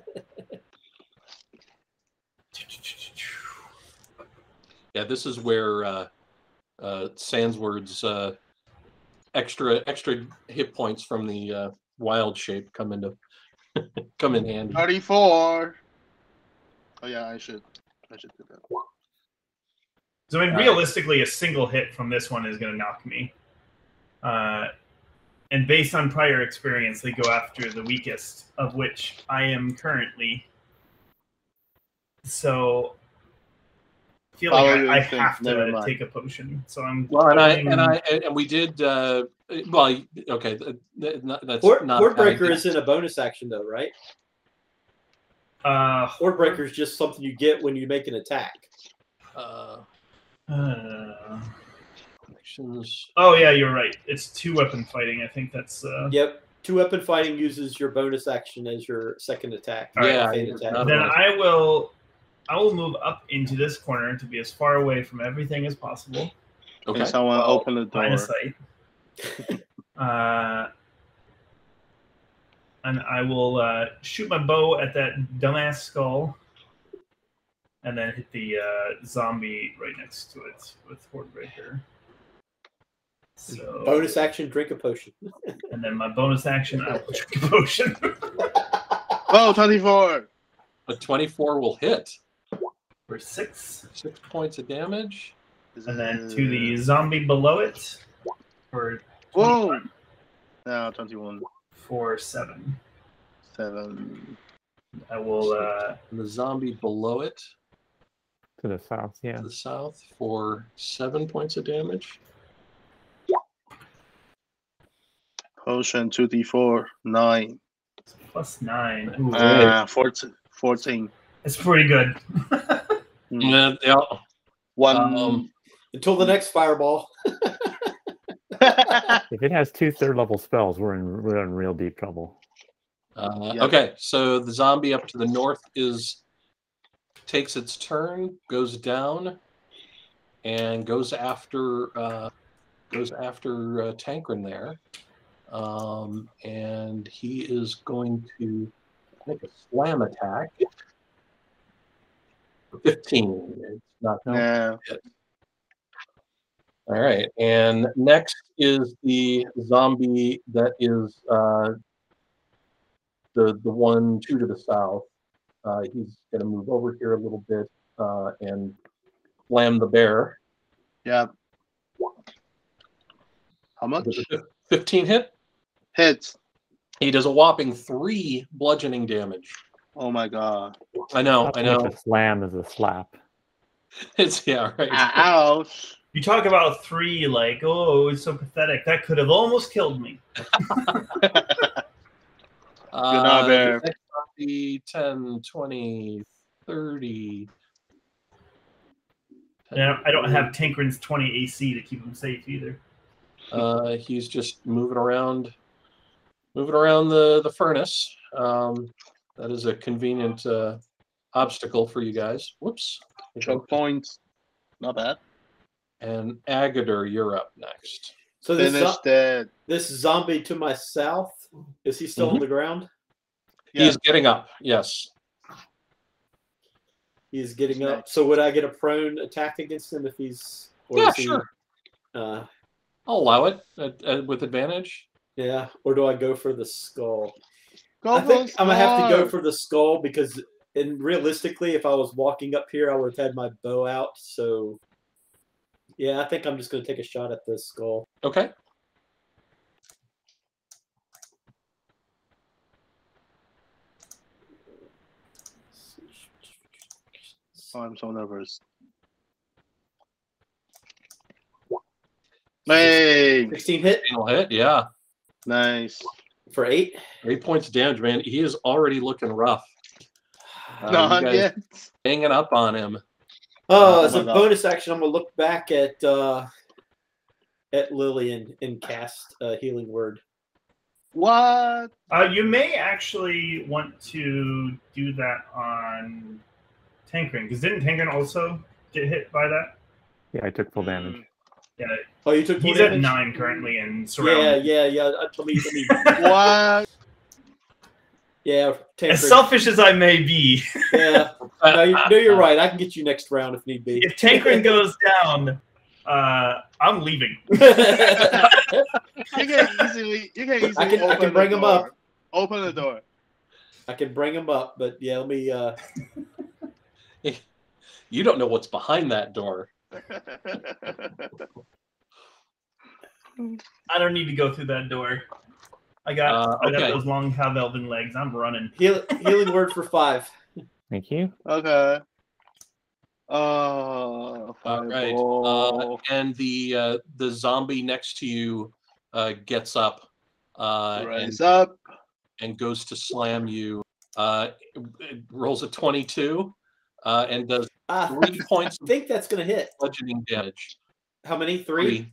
Yeah, this is where Sandsword's extra hit points from the wild shape come in handy. 34. Oh yeah, I should do that. So I mean, realistically, a single hit from this one is going to knock me. And based on prior experience, they go after the weakest, of which I am currently. So I feel like I have to take a potion. So I'm. Well, and we did. Well, okay, that's not. Hordebreaker isn't a bonus action though, right? Hordebreaker is just something you get when you make an attack. Oh yeah, you're right. It's 2-weapon fighting. I think that's. Yep, 2-weapon fighting uses your bonus action as your second attack. Yeah. Then I will move up into this corner to be as far away from everything as possible. Okay. Can someone open the door? Line of sight. And I will shoot my bow at that dumbass skull, and then hit the zombie right next to it with Hordebreaker. So, bonus action, drink a potion. And then my bonus action, I will drink a potion. Oh, 24. A 24 will hit. For 6. 6 points of damage. And then to the zombie below it for 21. No, 21. For 7. 7. I will. The zombie below it. To the south, yeah. To the south for 7 points of damage. Potion 2d4, 9. Plus 9. 14. It's pretty good. Yeah. One. Until the next fireball. If it has 2 third-level spells, we're in real deep trouble. Okay, so the zombie up to the north takes its turn, goes down, and goes after Tankrin there, and he is going to make a slam attack. 15. It's not going to hit. All right, and next is the zombie that is the 1-2 to the south. He's going to move over here a little bit and slam the bear. Yeah. How much? 15 hit? Hits. He does a whopping 3 bludgeoning damage. Oh my god. I know. A slam is a slap. It's right. Ouch. You talk about 3 like, oh, it's so pathetic. That could have almost killed me. Bear. 10, 20, 30. Now, I don't have Tankrin's 20 AC to keep him safe either. He's just moving around the furnace. That is a convenient obstacle for you guys. Whoops. Choke points. Not bad. And Agadir, you're up next. So this Finish that. this zombie to my south, is he still on the ground? Yeah. He is getting up. Yes. He's getting up. So would I get a prone attack against him if he's? Or Yeah, is he, sure. I'll allow it with advantage. Yeah, or do I go for the skull? Go I think for I'm gonna have to go skull. for the skull because, and realistically, if I was walking up here, I would have had my bow out. So, yeah, I think I'm just gonna take a shot at the skull. Okay. Oh, I'm so nervous. Hey, 16 hit He'll hit. Yeah. nice. for 8. 8 points of damage, man. He is already looking rough. Not you guys yet. hanging up on him. Oh, as my a God. bonus action, I'm gonna look back at Lillian and cast Healing Word. What? You may actually want to do that on Tankrin, because didn't Tankrin also get hit by that? Yeah, I took full damage. Yeah, Oh, you took full he's at damage? 9 currently and surrounded. Yeah. Let me. What? Yeah, As Tancred. selfish as I may be, Yeah. No, you're right. I can get you next round if need be. if Tankrin goes down, I'm leaving. You can easily I can bring him up. Open the door. I can bring him up, but yeah, let me. You don't know what's behind that door. I don't need to go through that door. I got okay. those long half-elven legs. I'm running. Healing Word for 5. Thank you. Okay. All right. And the zombie next to you gets up Rise up. and goes to slam you. It rolls a 22 and does 3 points I think that's gonna hit. of bludgeoning damage. How many? 3?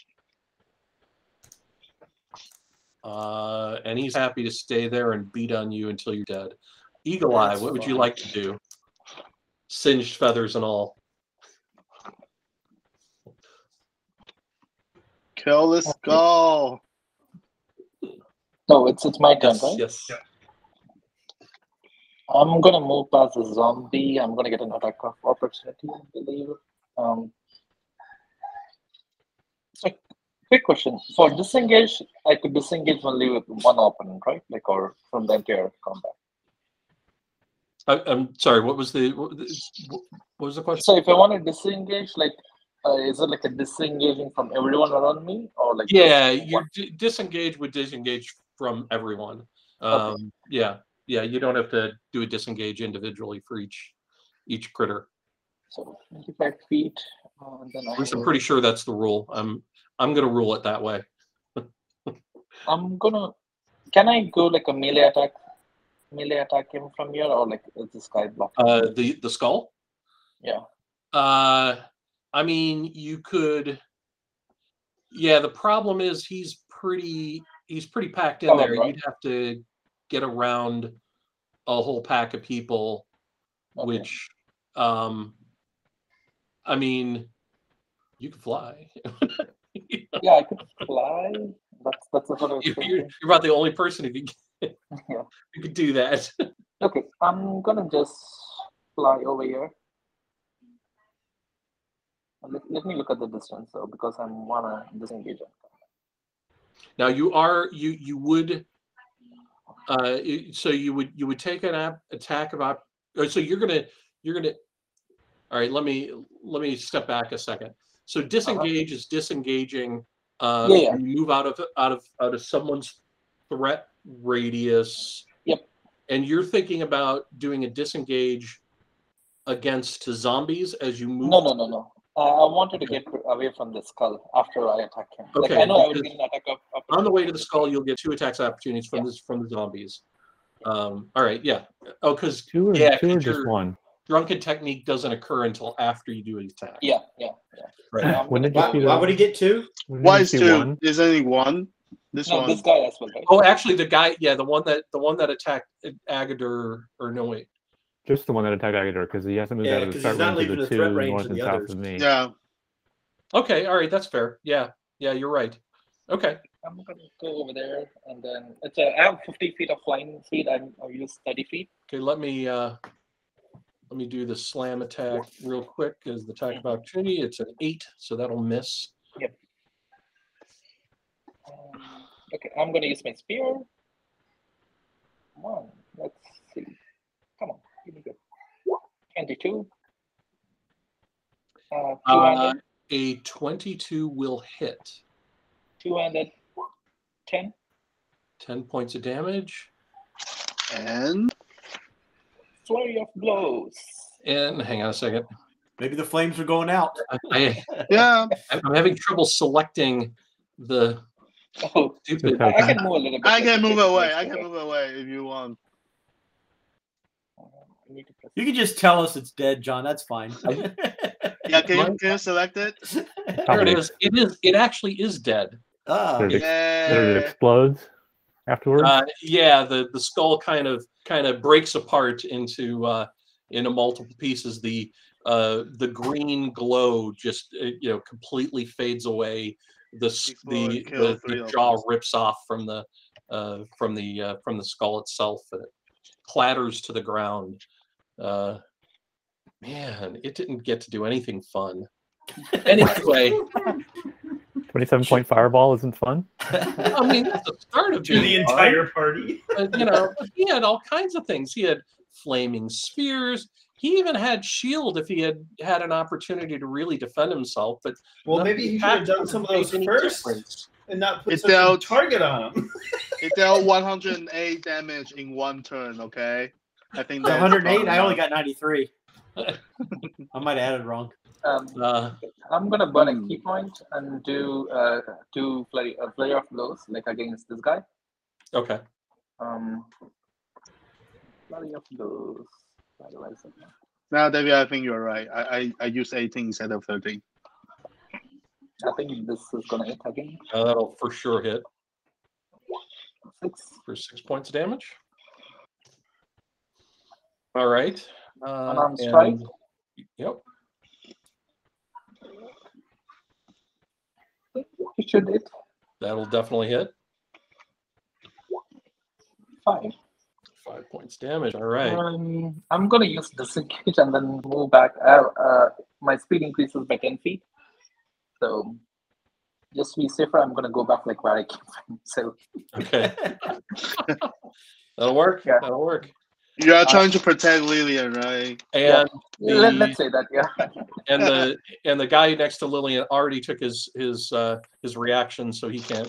And he's happy to stay there and beat on you until you're dead. Eagle Eye, That's what would you fine. like to do? Singed feathers and all. Kill the skull. No, it's my turn, Yes, right? yes. Yeah. I'm gonna move past the zombie. I'm gonna get an attack of opportunity, I believe. So, quick question: for disengage, I could disengage only with one opponent, right? Like, or from the entire combat. I'm sorry. What was the question? So, if I want to disengage, like, is it like a disengaging from everyone around me, or like? Yeah, just you one? disengage would disengage from everyone. Okay. Yeah. You don't have to do a disengage individually for each critter. So 25 feet. Then At least I'm pretty sure that's the rule. I'm gonna rule it that way. I'm gonna. Can I go like a melee attack him from here, or like is this guy blocking? The skull. Yeah. I mean, you could. Yeah, the problem is he's pretty packed in there. Right. You'd have to get around a whole pack of people, Okay. which, I mean, you can fly. Yeah, I could fly. That's what I was You're thinking. about the only person who could Yeah. who could do that. Okay, I'm gonna just fly over here. Let me look at the distance though, because I wanna disengage him. Now you would. So you would take an attack about. So you're gonna. All right. Let me step back a second. So disengage is disengaging. Yeah. You move out of someone's threat radius. Yep. And you're thinking about doing a disengage against zombies as you move. No. I wanted to get away from the skull after I attack him. Okay, Like, I know I would because get an attack of on the way to the skull, you'll get 2 attacks opportunities from the zombies. All right, yeah. Oh, because Two or because just one? drunken technique doesn't occur until after you do an attack. Yeah. Right. Wouldn't it just be Why would he get 2? wouldn't Why it is just be 2? one? There's only one. This No, one. this guy as well, right? Oh, actually, the guy, yeah, the one that attacked Agador, or no wait. Just the one that attacked Agador, because he hasn't moved Yeah, out of the 'cause threat he's not range of leaving the the threat 2 range north of and the south others. of me. Yeah. Okay, all right, that's fair. Yeah, you're right. Okay. I'm gonna go over there, and then I have 50 feet of flying speed. I'll use 30 feet. Okay. Let me do the slam attack real quick as the attack of opportunity. It's an 8, so that'll miss. Yep. Okay, I'm gonna use my spear. Come on, let's see. Come on, give me good. 22. 200. A 22 will hit. 210. 10 points of damage. And Flurry of blows. And hang on a second. Maybe the flames are going out. yeah, I'm having trouble selecting the Oh, stupid. I can move a little bit. I can move away. I can move away if you want. You can just tell us it's dead, John. That's fine. Yeah, can you select it? There it is. It actually is dead. Ah. That it Yeah. explodes afterwards. Yeah, the skull kind of breaks apart into multiple pieces. The green glow just completely fades away. The jaw rips off from the skull itself, and it clatters to the ground. Man, it didn't get to do anything fun. Anyway, 27-point fireball isn't fun. I mean, that's the start of To the entire party. He had all kinds of things. He had flaming spears. He even had shield if he had an opportunity to really defend himself. But well, maybe he should have done some of those first and not put such a target on him. It dealt 108 damage in one turn. Okay, I think that's 108. I only got 93. I might have added wrong. I'm gonna burn a key point and do flurry of blows like against this guy. Okay. Flurry of blows. Now, David, I think you're right. I used 18 instead of 13. I think this is gonna hit again. That'll for sure hit. 6 for 6 points of damage. All right. Unarmed strike. Yep. It should hit. That'll definitely hit. 5. 5 points damage. All right. I'm gonna use disengage and then move back. My speed increases by 10 feet. So just to be safer, I'm gonna go back like where I came from. So okay. That'll work. Yeah. That'll work. You are trying to protect Lillian, right? And let's say that, yeah. and the guy next to Lillian already took his reaction, so he can't.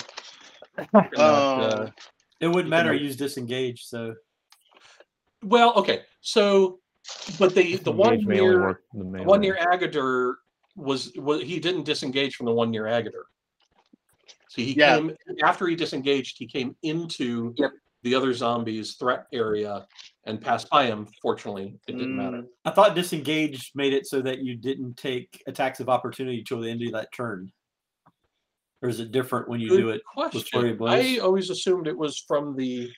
It wouldn't matter. Use disengage. So. Well, okay. So, but the one near Agadir was he didn't disengage from the one near Agadir. So he came after he disengaged. He came into the other zombies' threat area and passed by him. Fortunately, it didn't matter. I thought disengage made it so that you didn't take attacks of opportunity till the end of that turn. Or is it different when you do it? Question. I always assumed it was from the.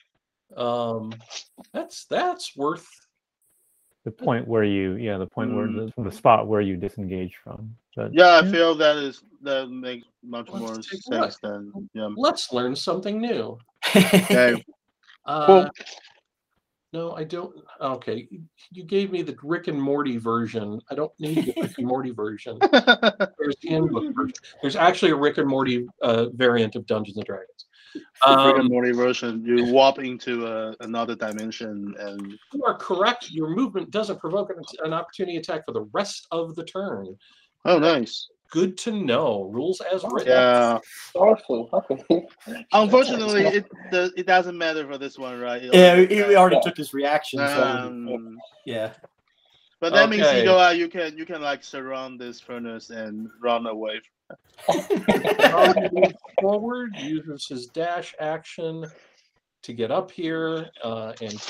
That's worth. The point where you, where from the spot where you disengage from. But, I feel that makes much more sense than. Yeah. Let's learn something new. Okay. Cool. No, I don't. Okay, you gave me the Rick and Morty version. I don't need the Rick and Morty version. There's the in-book version. There's actually a Rick and Morty variant of Dungeons and Dragons. Rick and Morty version. You warp into another dimension, and you are correct. Your movement doesn't provoke an opportunity attack for the rest of the turn. Oh, nice. Good to know. Rules as written. Yeah. Powerful. Okay. Unfortunately, it doesn't matter for this one, right? He already took his reaction. So, yeah. But that means you go out. You can like surround this furnace and run away. Move forward. Uses his dash action to get up here and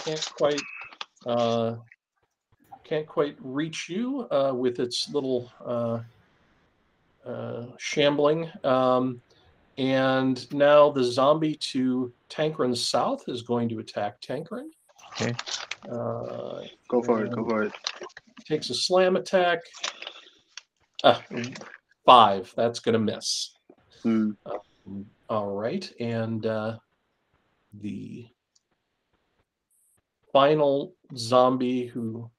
can't quite reach you with its little. Shambling, and now the zombie to Tankrin's south is going to attack Tankrin. Okay. Go for it. Go for it. Takes a slam attack. 5. That's going to miss. All right, and the final zombie who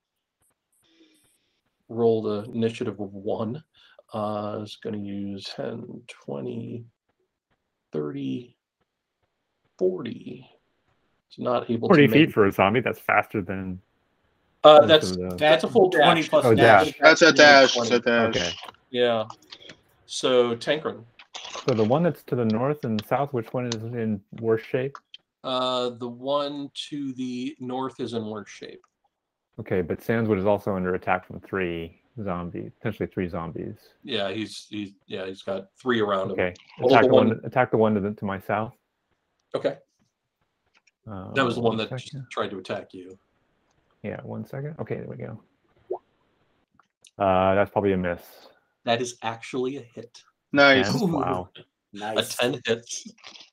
rolled an initiative of 1 is going to use 10, 20, 30, 40. It's not able 40 to feet make. for a zombie. That's faster than. That's most of the- that's a full 20 dash. plus Oh, dash. dash. That's a dash. It's 20. a dash. Okay. Yeah. So Tankren, So the one that's to the north and south, which one is in worse shape? the one to the north is in worse shape. Okay, but Sandswood is also under attack from 3 zombies, potentially 3 zombies. Yeah, he's got 3 around him. Okay, Although attack the the one- one. Attack the one to my south. Okay. That was the one that just second. tried to attack you. Yeah, 1 second. Okay, there we go. That's probably a miss. That is actually a hit. Nice. 10? Wow. Nice. A 10 hits.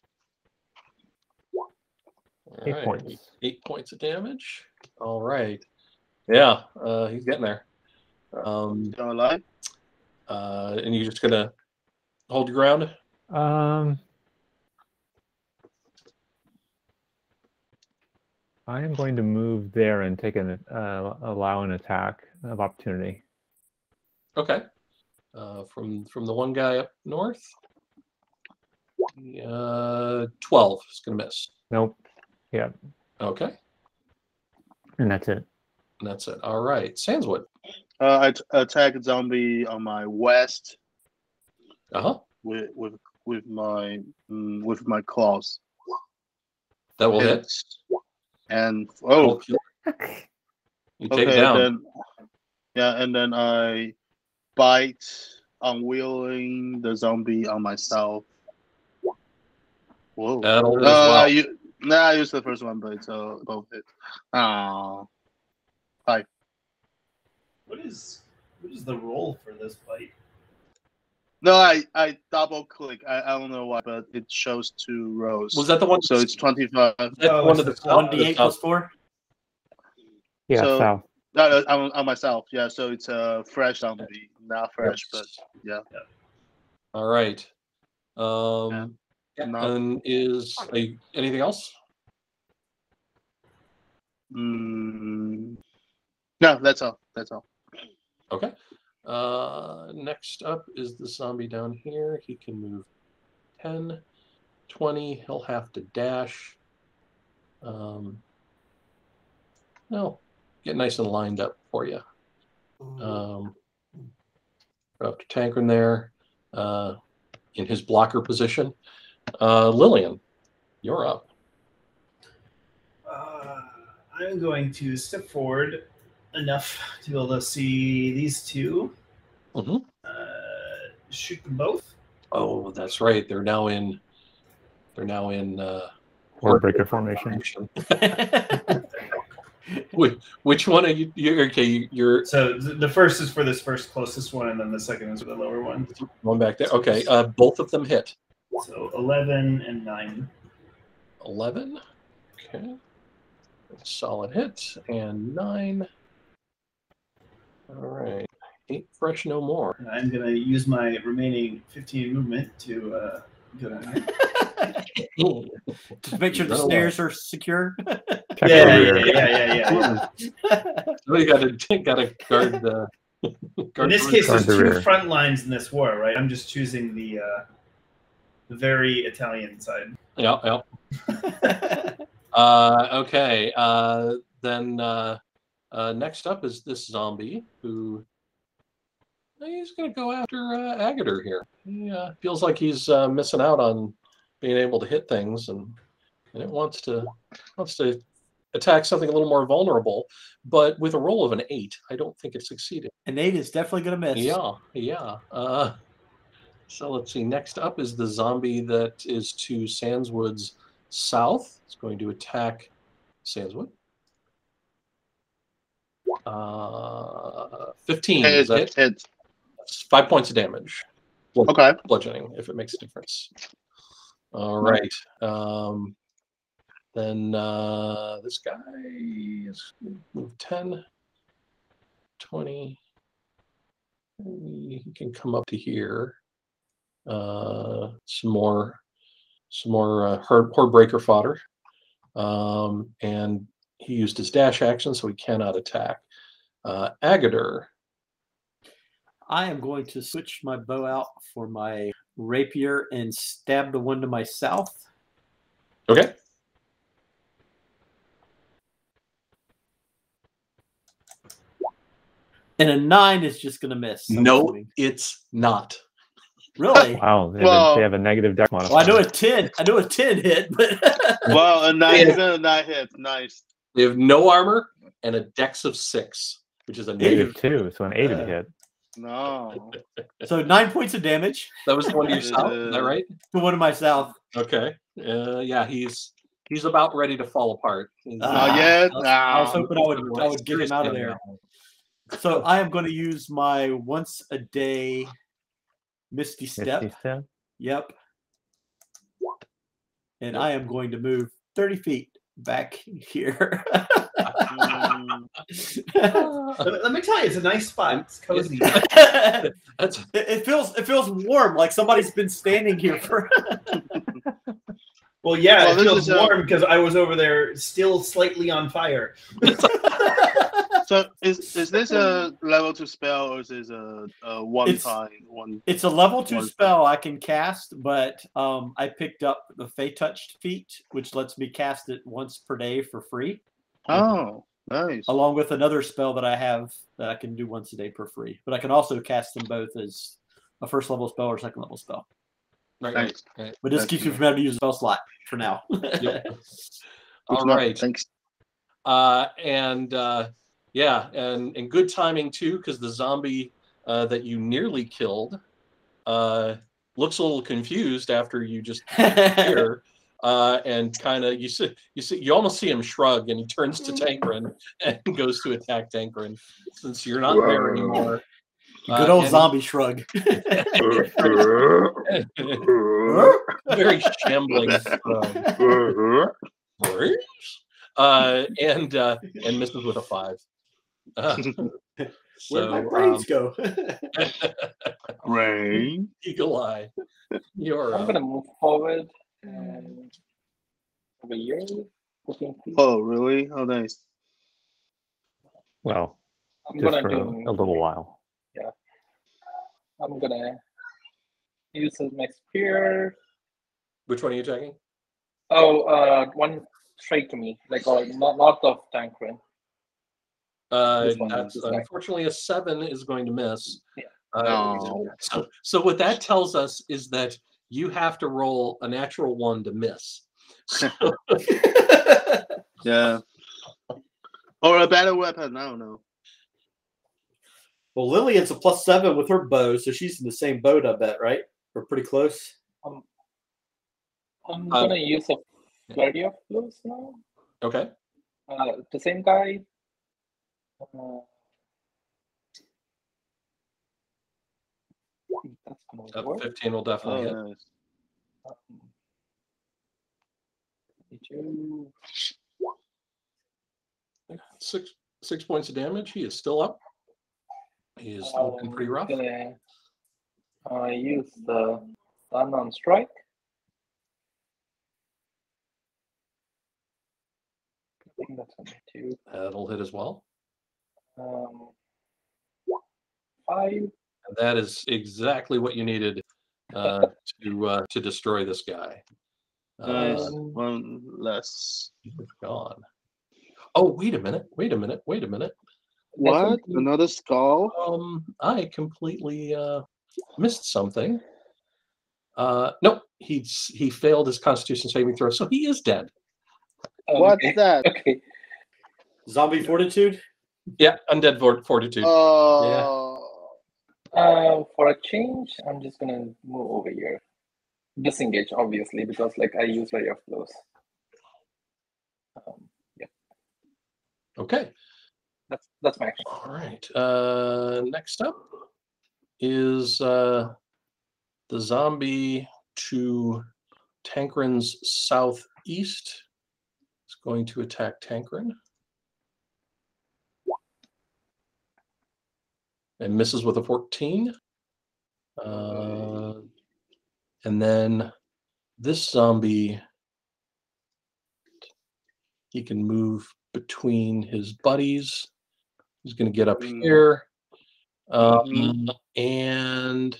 8 All right, points. 8 points of damage. All right. Yeah, he's getting there. Still alive? And you're just gonna hold your ground. I am going to move there and take allow an attack of opportunity. Okay. From the one guy up north. 12 is gonna miss. Nope. Yeah, Okay. and that's it. And that's it. All right. Sandswood. I attack a zombie on my west Uh-huh. with my claws. That will hit. And You take it down. And then I bite, unwheeling the zombie on myself. Whoa. That'll hit as well. I used the first one, but it's both hit. Oh. 5. What is the roll for this bite? No, I double click. I don't know why, but it shows 2 rows. Was that the one? So it's 25. That's Oh, one it's of the the top. 1d8 plus 4. Yeah, So- south. No, on myself. Yeah, so it's a fresh zombie, not fresh, but yeah. All right. Not- And anything else? No, that's all. That's all. Okay. Next up is the zombie down here. He can move 10, 20. He'll have to dash. No, get nice and lined up for you. Up to Tankren there, in his blocker position. Lillian, you're up. I'm going to step forward enough to be able to see these 2. Mhm. Shoot them both. Oh, that's right. They're now in. Warbreaker formation. Which one are you? You're So the first is for this first closest one, and then the second is for the lower one. going back there. Okay. Both of them hit. So 11 and 9. 11. Okay. Solid hit. And 9. All right. 8 fresh, no more. And I'm going to use my remaining 15 movement to go down here. Just make sure the Run stairs are secure. Check Yeah. Well, you gotta guard the. In this case, Guard there's the 2 rear. front lines in this war, right? I'm just choosing the very Italian side. Yeah. Okay. Then next up is this zombie who he's going to go after Agater here. He feels like he's missing out on being able to hit things, and it wants to attack something a little more vulnerable. But with a roll of an 8, I don't think it succeeded. An 8 is definitely going to miss. Yeah. So let's see. Next up is the zombie that is to Sandswood's south. It's going to attack Sandswood. 15. Is that hit? Hit. 5 points of damage. Okay. Bludgeoning, if it makes a difference. All right. Then this guy is move 10, 20. He can come up to here. Some more some more horde breaker fodder. And he used his dash action, so he cannot attack. Agater. I am going to switch my bow out for my rapier and stab the one to my south. Okay. And a 9 is just going to miss. No, it's not. Really? Wow, they have a negative dex modifier. Well, I know a 10. I know a 10 hit, but Well, a 9 is a 9 hit. Nice. They have no armor and a dex of 6, which is a negative 2, so an 8 to hit. No. So 9 points of damage. That was the one to your south, is that right? The one to my south. Okay. Yeah, he's about ready to fall apart. Not yet. I was hoping I would get him out of there. So I am going to use my once a day Misty Step. Misty Step? Yep. And I am going to move 30 feet back here. Let me tell you, it's a nice spot. It's cozy. It feels warm, like somebody's been standing here for. Well, yeah, it feels warm because I was over there still slightly on fire. So is this a level 2 spell or is this a one-time one? It's a level 2 spell I can cast, but I picked up the Fey Touched feat, which lets me cast it once per day for free. Oh, nice. Along with another spell that I have that I can do once a day for free. But I can also cast them both as a first level spell or second level spell. Right. But this keeps you from having to use a spell slot for now. All right. Thanks. Yeah, and good timing too, because the zombie that you nearly killed looks a little confused after you just appear, and kind of you almost see him shrug, and he turns to Tancred and goes to attack Tancred since you're not there anymore. Good old zombie shrug. Very shambling shrug. And misses with a 5. Where'd my brains go? Rain. Eagle Eye. I'm gonna move forward and over here. Oh, really? Oh, nice. Well, I'm just gonna for do a little while. Yeah. I'm gonna use my spear. Which one are you attacking? Oh, one straight to me, like north of Tancred. That's unfortunately a 7 is going to miss. Yeah. So what that tells us is that you have to roll a natural 1 to miss. So, yeah. Or a better weapon. I don't know. Well, Lillian's a +7 with her bow, so she's in the same boat, I bet, right? Or pretty close. I'm gonna use a flurry of blows now. Okay. The same guy. That's gonna work. 15 will definitely hit. Nice. 22. 6 points of damage. He is still up. He is looking pretty rough. I use the stun on strike. I think that's gonna be 2. That'll hit as well. 5. And that is exactly what you needed to destroy this guy. Nice. One less. He's gone. Oh, wait a minute. What? Another skull? I completely missed something. Nope. He failed his Constitution saving throw, so he is dead. What's that? Okay. Zombie fortitude? Yeah, undead fortitude. For a change, I'm just gonna move over here. Disengage, obviously, because I use flurry of blows. Yeah. Okay. That's my action. All right. Next up is the zombie to Tancred's southeast. It's going to attack Tancred. And misses with a 14. And then this zombie, he can move between his buddies. He's going to get up here and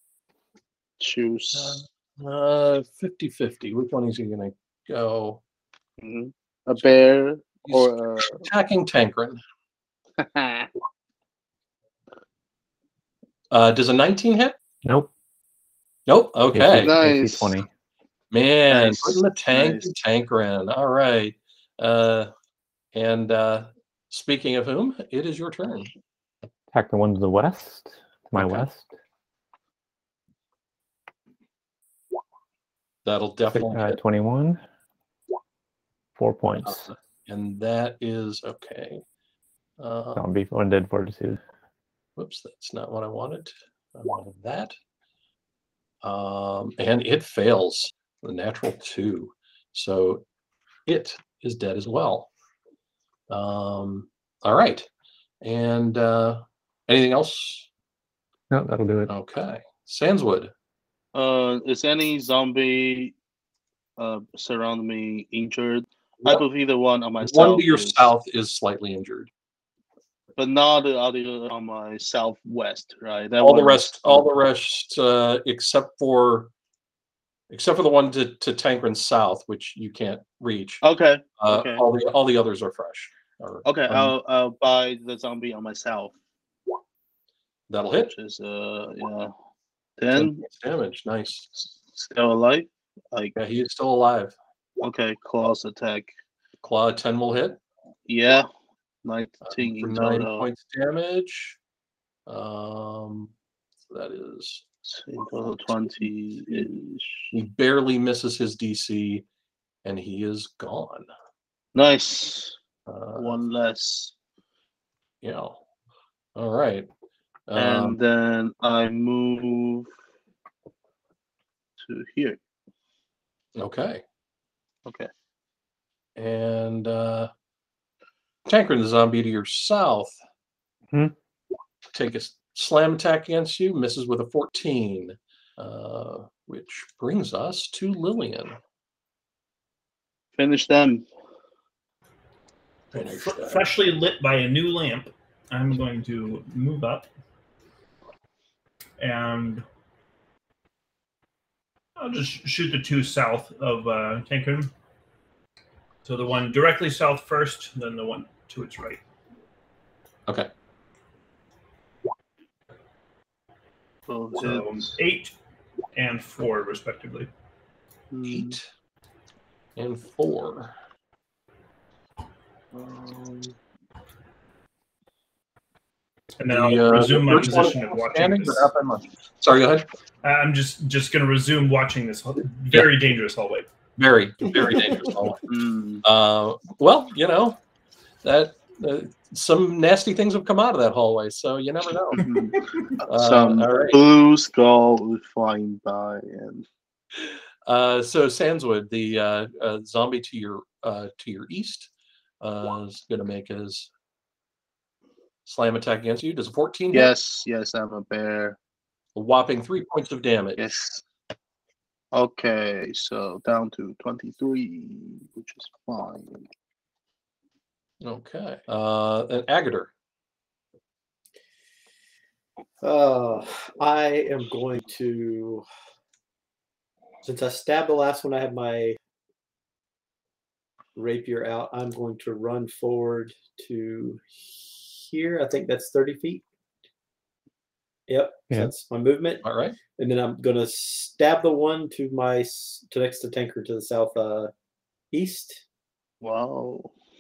choose 50-50. Which one is he going to go? A bear He's or attacking Tankren. Does a 19 hit? Nope. Nope. Okay. Nice. 20. Man, Nice. putting the tank Nice. in Tankren. All right. And speaking of whom, it is your turn. Attack the one to the west. My Okay. west. That'll definitely hit. 21. 4 points. And that is okay. Zombie undead fortitude. Whoops, that's not what I wanted. I wanted that. And it fails the natural 2. So it is dead as well. All right. And anything else? No, that'll do it. Okay. Sandswood. Is any zombie surround me injured? I believe the one on my One south to your is, south is slightly injured. but not the other on my southwest, right? That All the one rest, is- except for the one to Tankren's south, which you can't reach. Okay. Okay. All the others are fresh. Okay. I'll buy the zombie on my south. That'll hit. Which is 10 points damage. Nice. Still alive? Yeah, he is still alive. Okay, claws attack. Claw 10 will hit. Yeah. 19 For in 9 total. points damage. So that is In total 20-ish. he barely misses his DC, and he is gone. Nice. One less. Yeah. All right. And then I move to here. Okay. Okay. And Tankren, the zombie to your south, take a slam attack against you, misses with a 14, which brings us to Lillian. Finish them. Freshly lit by a new lamp, I'm going to move up and I'll just shoot the 2 south of Tankren. So the one directly south first, then the one to its right. Okay. So 8 and 4, respectively. 8 and 4. And then I'll resume my position of watching this. Sorry, go ahead. I'm just going to resume watching this very dangerous hallway. Very, very dangerous hallway. Well, you know, that some nasty things have come out of that hallway, so you never know. Some all right. blue skull flying by, and so Sandswood, the zombie to your east, is going to make his slam attack against you. Does a 14 hit? Yes, I'm a bear. A whopping 3 points of damage. Yes. Okay, so down to 23, which is fine. Okay. And Agater. I am going to, since I stabbed the last one, I have my rapier out. I'm going to run forward to here. I think that's 30 feet. Yep, Yeah. That's my movement. All right. And then I'm gonna stab the one to next to Tanker to the south east. Wow.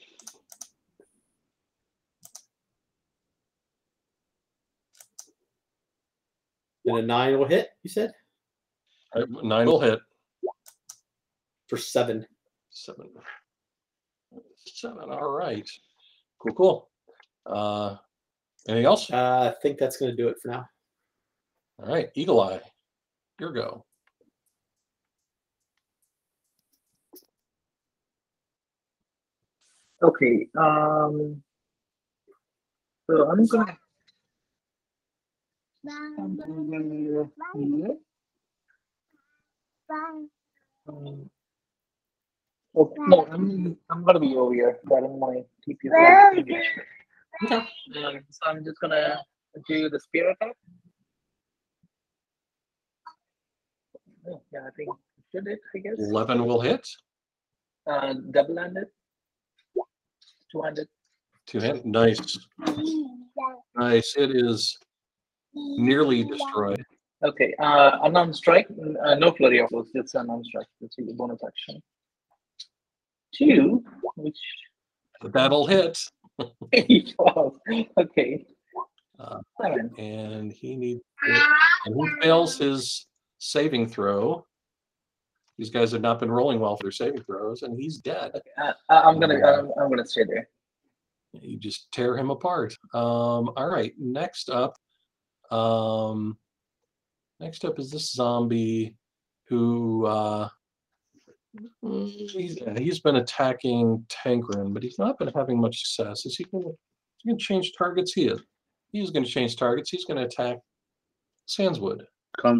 And a 9 will hit. You said 9 will hit. for 7. 7. All right. Cool. Anything else? I think that's gonna do it for now. All right. Eagle Eye. Your go. Okay. So I'm gonna. Oh, no, I'm gonna be over here. Grabbing my TP flag. Okay. So I'm just gonna do the spear attack. Oh, yeah, I think should it, I guess. 11 will hit. Double-handed. Two-handed. Two-handed. Nice. Nice. It is nearly destroyed. Okay. Unarmed strike. No flurry of blows. Just unarmed strike. That's a bonus action. 2, which That'll hit. 12. Okay. 7. And he needs and he fails his saving throw. These guys have not been rolling well for their saving throws, and he's dead. Okay. I'm gonna stay there. You just tear him apart. All right. Next up is this zombie who he's been attacking Tankren, but he's not been having much success. Is he going to change targets? He is. He's going to change targets. He's going to attack Sandswood. Come.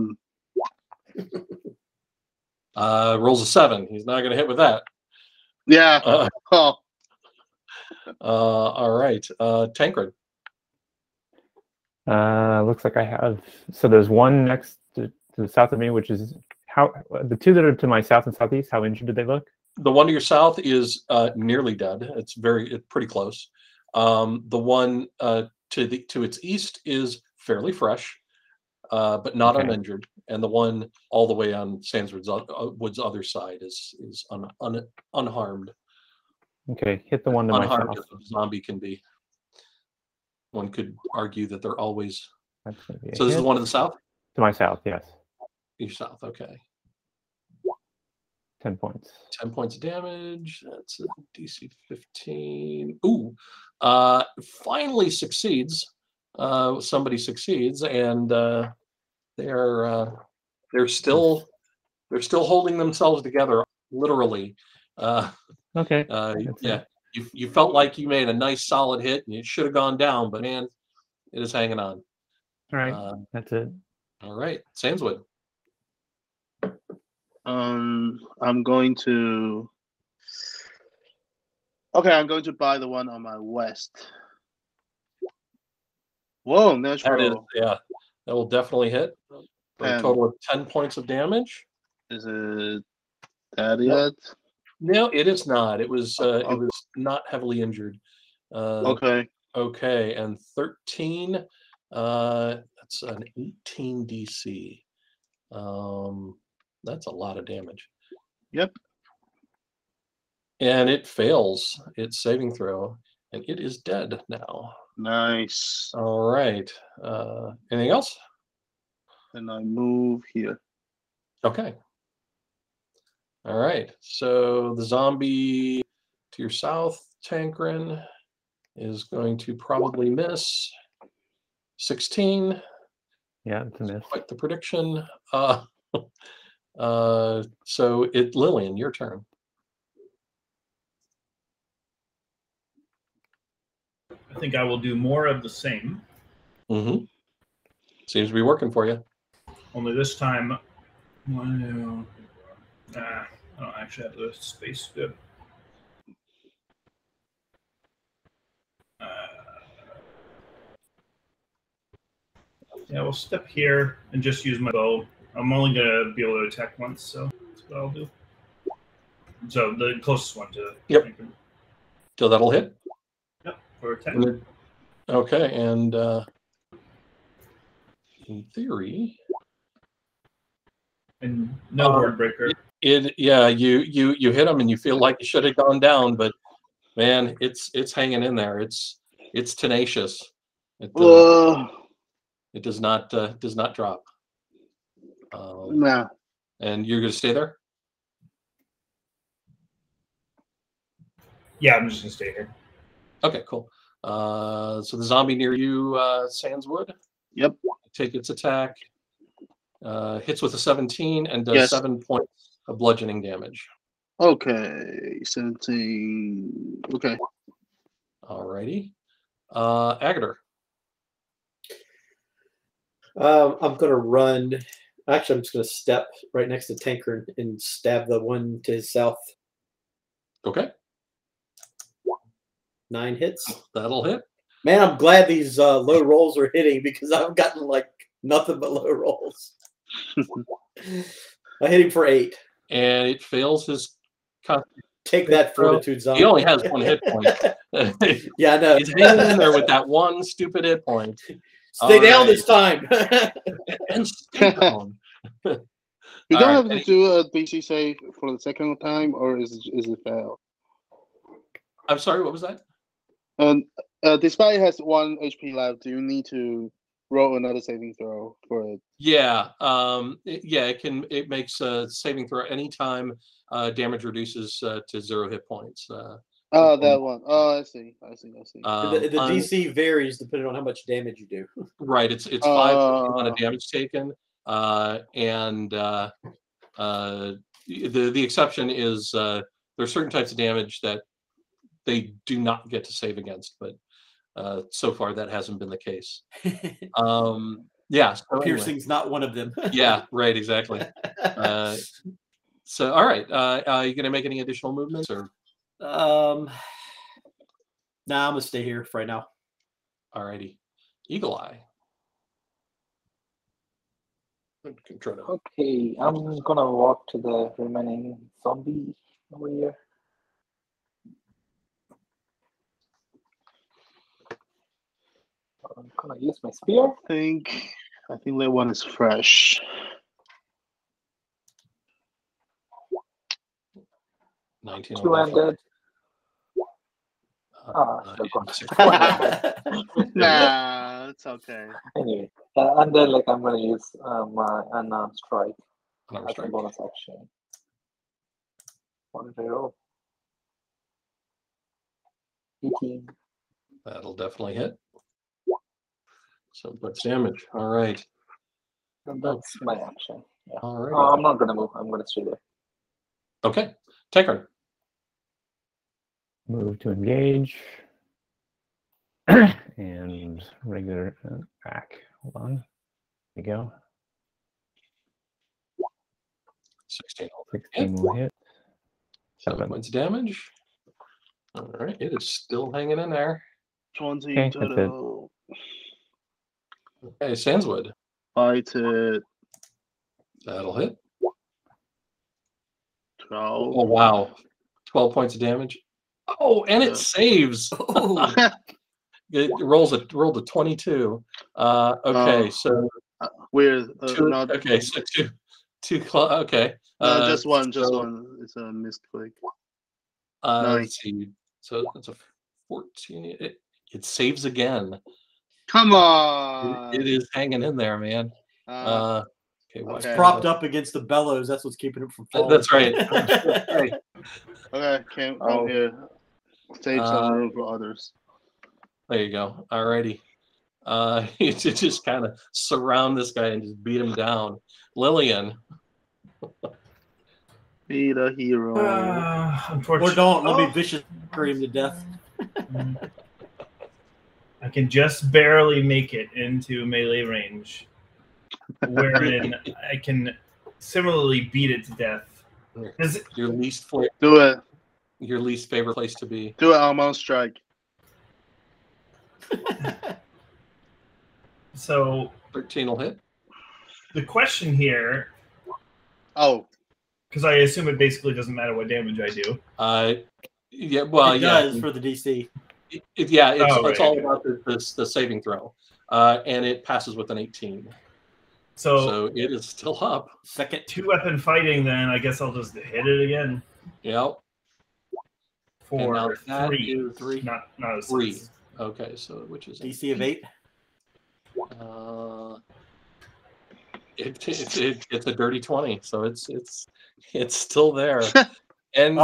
Rolls a 7. He's not going to hit with that. Yeah. All right. Tankred. Looks like I have. So there's one next to the south of me, which is the two that are to my south and southeast. How injured do they look? The one to your south is nearly dead. It's pretty close. The one to its east is fairly fresh, but not uninjured. And the one all the way on Sandswood's other side is unharmed. Okay, hit the one to my south. Unharmed as a zombie can be. One could argue that they're always. So this is the one to the south? To my south, yes. Your south, okay. 10 points. 10 points of damage. That's a DC 15. Ooh. Finally succeeds. Somebody succeeds, and they're still holding themselves together, literally. Okay. Yeah. You felt like you made a nice solid hit and it should have gone down, but man, it is hanging on. All right. That's it. All right. Sandswood. I'm going to. Okay, I'm going to buy the one on my west. Whoa, natural. That will definitely hit. For a total of 10 points of damage. Is it that yet? No, it is not. It was not heavily injured. Okay. Okay, and 13. That's an 18 DC. That's a lot of damage. Yep. And it fails its saving throw, and it is dead now. Nice. All right. Anything else? And I move here. Okay. All right. So the zombie to your south, Tankren, is going to probably miss. 16. Yeah, it's a miss. Quite the prediction. So Lillian, your turn. I think I will do more of the same. Mm-hmm. Seems to be working for you. Only this time, I don't actually have the space. Good. Yeah, we'll step here and just use my bow. I'm only going to be able to attack once, so that's what I'll do. So the closest one to... Yep. So that'll hit? Yep, for 10. Okay, and in theory... And no word breaker. You hit him and you feel like you should have gone down, but man, it's hanging in there. It's tenacious. It does not drop. No. And you're gonna stay there? Yeah, I'm just gonna stay here. Okay, cool. So the zombie near you, Sandswood. Yep. Take its attack. Hits with a 17 and does 7 points of bludgeoning damage. Okay, 17. Okay. Alrighty. Agater. I'm going to run Actually, I'm just going to step right next to Tankard and stab the one to his south. Okay. 9 hits. That'll hit. Man, I'm glad these low rolls are hitting because I've gotten like nothing but low rolls. I hit him for 8. And it fails his Take that, Fortitude Zombie. He only has 1 hit point. Yeah, I know. He's hanging in there with that one stupid hit point. Stay down this time. And stay down. You don't have to do a DC save for the second time, or is it fail? I'm sorry, what was that? Despite it has 1 HP left, do you need to roll another saving throw for it? Yeah, it makes a saving throw anytime damage reduces to 0 hit points. That one. Oh, I see. The DC varies depending on how much damage you do. Right, it's 5 on a damage taken, and the exception is there are certain types of damage that they do not get to save against, but so far that hasn't been the case. Yeah, so piercing's not one of them. Yeah, right, exactly. So all right, are you going to make any additional movements or? Nah, I'm gonna stay here for right now. All righty, Eagle Eye. Okay, I'm gonna walk to the remaining zombie over here. I'm gonna use my spear. I think that one is fresh. Two-handed. Nah, it's okay. Anyway, and then like I'm gonna use my unarmed strike as a bonus action. What did I roll? 18. That'll definitely hit. So much damage. All right. And that's my action. Yeah. All right. Oh, I'm not gonna move. I'm gonna stay there. Okay. Tankard. Move to engage. And regular back. Hold on. There we go. 16. 16 will hit. 7 points of damage. All right. It is still hanging in there. 20 Okay, total. Okay, Sandswood. Fight it. That'll hit. 12. Oh, wow. 12 points of damage. Oh, and it saves. It rolled a 22. Okay, so we're okay, so two. Okay, just one. So, one. It's a missed click. Let's see. So that's a 14. It saves again. Come on. It is hanging in there, man. Okay, it's propped up against the bellows. That's what's keeping it from falling. That's right. That's right. Okay, came out here. Save some room for others. There you go. Alrighty. You just kind of surround this guy and just beat him down. Lillian. Be the hero. Unfortunately, or don't. Let me vicious him to death. I can just barely make it into melee range, wherein I can similarly beat it to death. Your least do it. Your least favorite place to be. Do it, Almond Strike. So 13 will hit. The question here. Oh. Because I assume it basically doesn't matter what damage I do. Yeah, well, it does for the DC. It's all about the saving throw, and it passes with an 18. So it is still up. Second 2-weapon fighting. Then I guess I'll just hit it again. Yep. For 3, not a 3. 6. Okay, so which is DC of 8. It's a dirty 20, so it's still there, and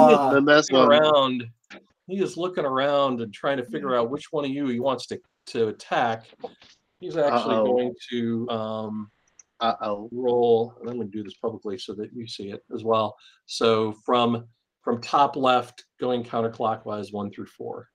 he is looking around and trying to figure out which one of you he wants to attack. He's actually going to roll. And I'm going to do this publicly so that you see it as well. So from top left, going counterclockwise 1 through 4.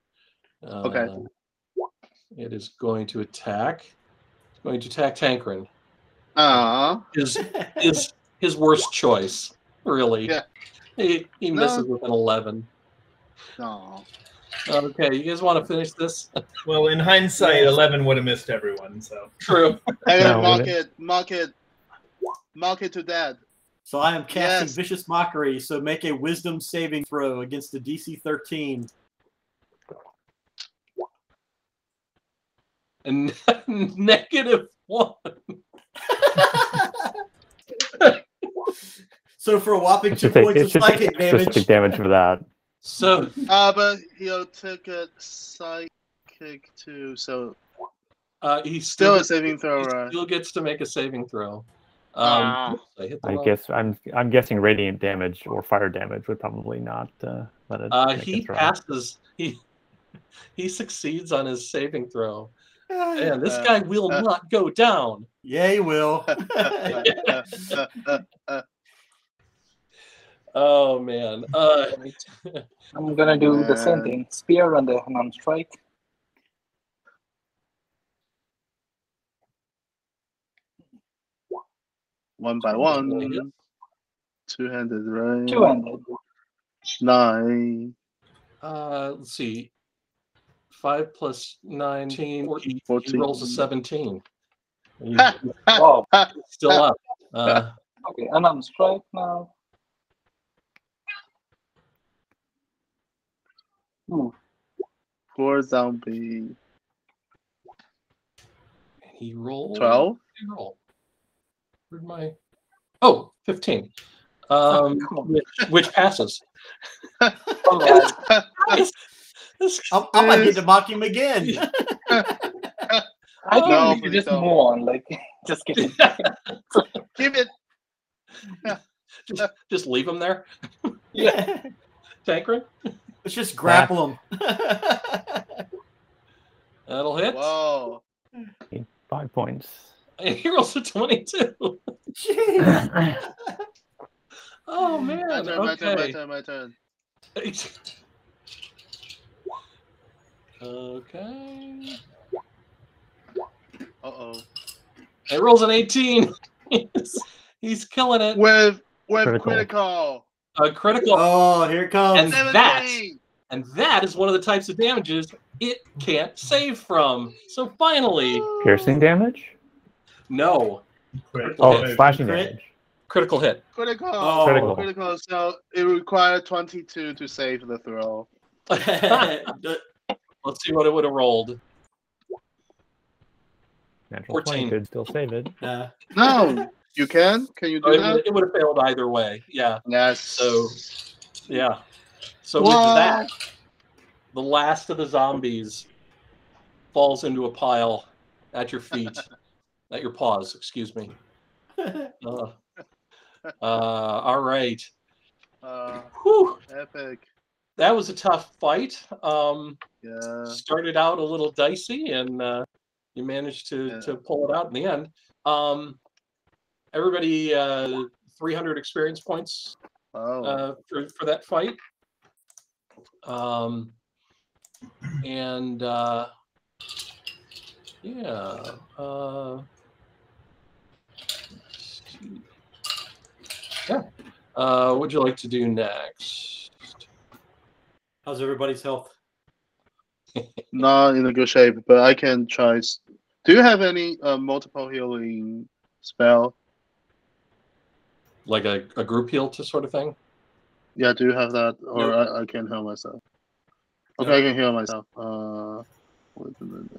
Okay. It is going to attack. It's going to attack Tankrin. is his worst choice. Really, Yeah. He No. misses with an 11. No. Okay, you guys want to finish this? Well, in hindsight, 11 would have missed everyone. So True. Hey, No, mark wait it to death. So I am casting Yes. Vicious Mockery, so make a Wisdom saving throw against the DC 13. And -1. So for a whopping It 2 should take, points it of should take psychic extra damage. psychic damage for that. So But he'll take a psychic too, so he still a gets- saving throw, he right? still gets to make a saving throw. Ah. I hit the I wrong- guess I'm guessing radiant damage or fire damage would probably not let it. make he it drop. passes. He succeeds on his saving throw. And this Uh, guy will not go down. Yeah, he will. Oh man. I'm gonna do the same Man. thing. Spear and the unarmed strike. One by one. Two-handed, right? Two-handed. 9. Let's see. 5 plus 19, 14. He 14. rolls a 17. He's Wow. still up. Okay, unarmed strike now. Ooh. Poor zombie. He rolled 12? Roll. Where'd my 15. Which passes. All right. I might get to mock him again. I think No, we should please just don't. move on. Like, just kidding. Give it. Just leave him there. Yeah. Tancred. Let's just grapple him. That'll hit. Whoa. 5 points. He rolls a 22. Jeez. Oh man. My turn, my turn, my Okay. turn, my turn. Okay. Uh-oh. He rolls an 18. He's killing it. With Critical. critical. A critical. Oh, here it comes. And that 17. And that is one of the types of damages it can't save from. So finally, Piercing damage? no. Oh, hit. slashing Crit? damage. Critical hit. Critical. Oh. Critical. Critical. So it required 22 to save the throw. Let's see what it would have rolled. Natural 20 14. could still save it. No, you can? Can you do that? It would have failed either way. Yeah. Yes. So, yeah. So What? with that, the last of the zombies falls into a pile at your feet, at your paws, excuse me. All right. Whew. Epic. That was a tough fight. Yeah. Started out a little dicey, and you managed to pull it out in the end. Everybody, 300 experience points Oh. for that fight. And yeah. Yeah. What would you like to do next? How's everybody's health? Not in a good shape, but I can try. Do you have any multiple healing spell? Like a group heal to sort of thing? Yeah, do you have that? Or I can heal myself. Okay, I can heal myself. Wait a minute.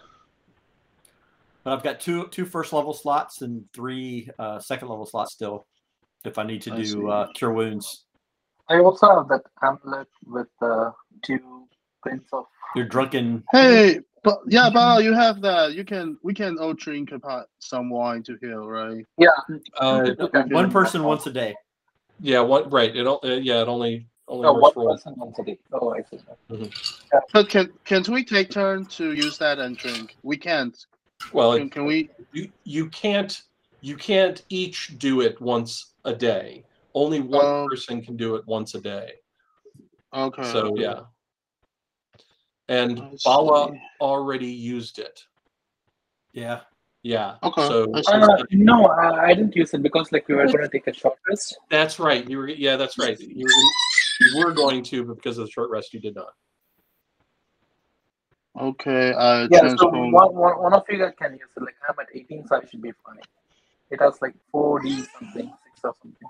But I've got two first level slots and 3 second level slots still. If I need to I do see. cure wounds. I also have that amulet with 2 prints of. You're drunken. Hey, but yeah, Bao, you have that. We can all drink some wine to heal, right? Yeah. Okay. One person once a day. Yeah. What? Right. It only No, works one for person once a day. Oh, I see. But can't we take turn to use that and drink? We can't. Well, Can we? you can't each do it once a day. Only one person can do it once a day. Okay. So yeah. And I Bala see. already used it. Yeah. Yeah. Okay. So I see. No, I didn't use it because like we were going to take a short rest. that's right. You were. Yeah, that's right. You were going to, but because of the short rest, you did not. Okay, I Yeah, so transform. one of you guys can use it. Like I'm at 18, so I should be fine. It has like 4D something, 6 or something.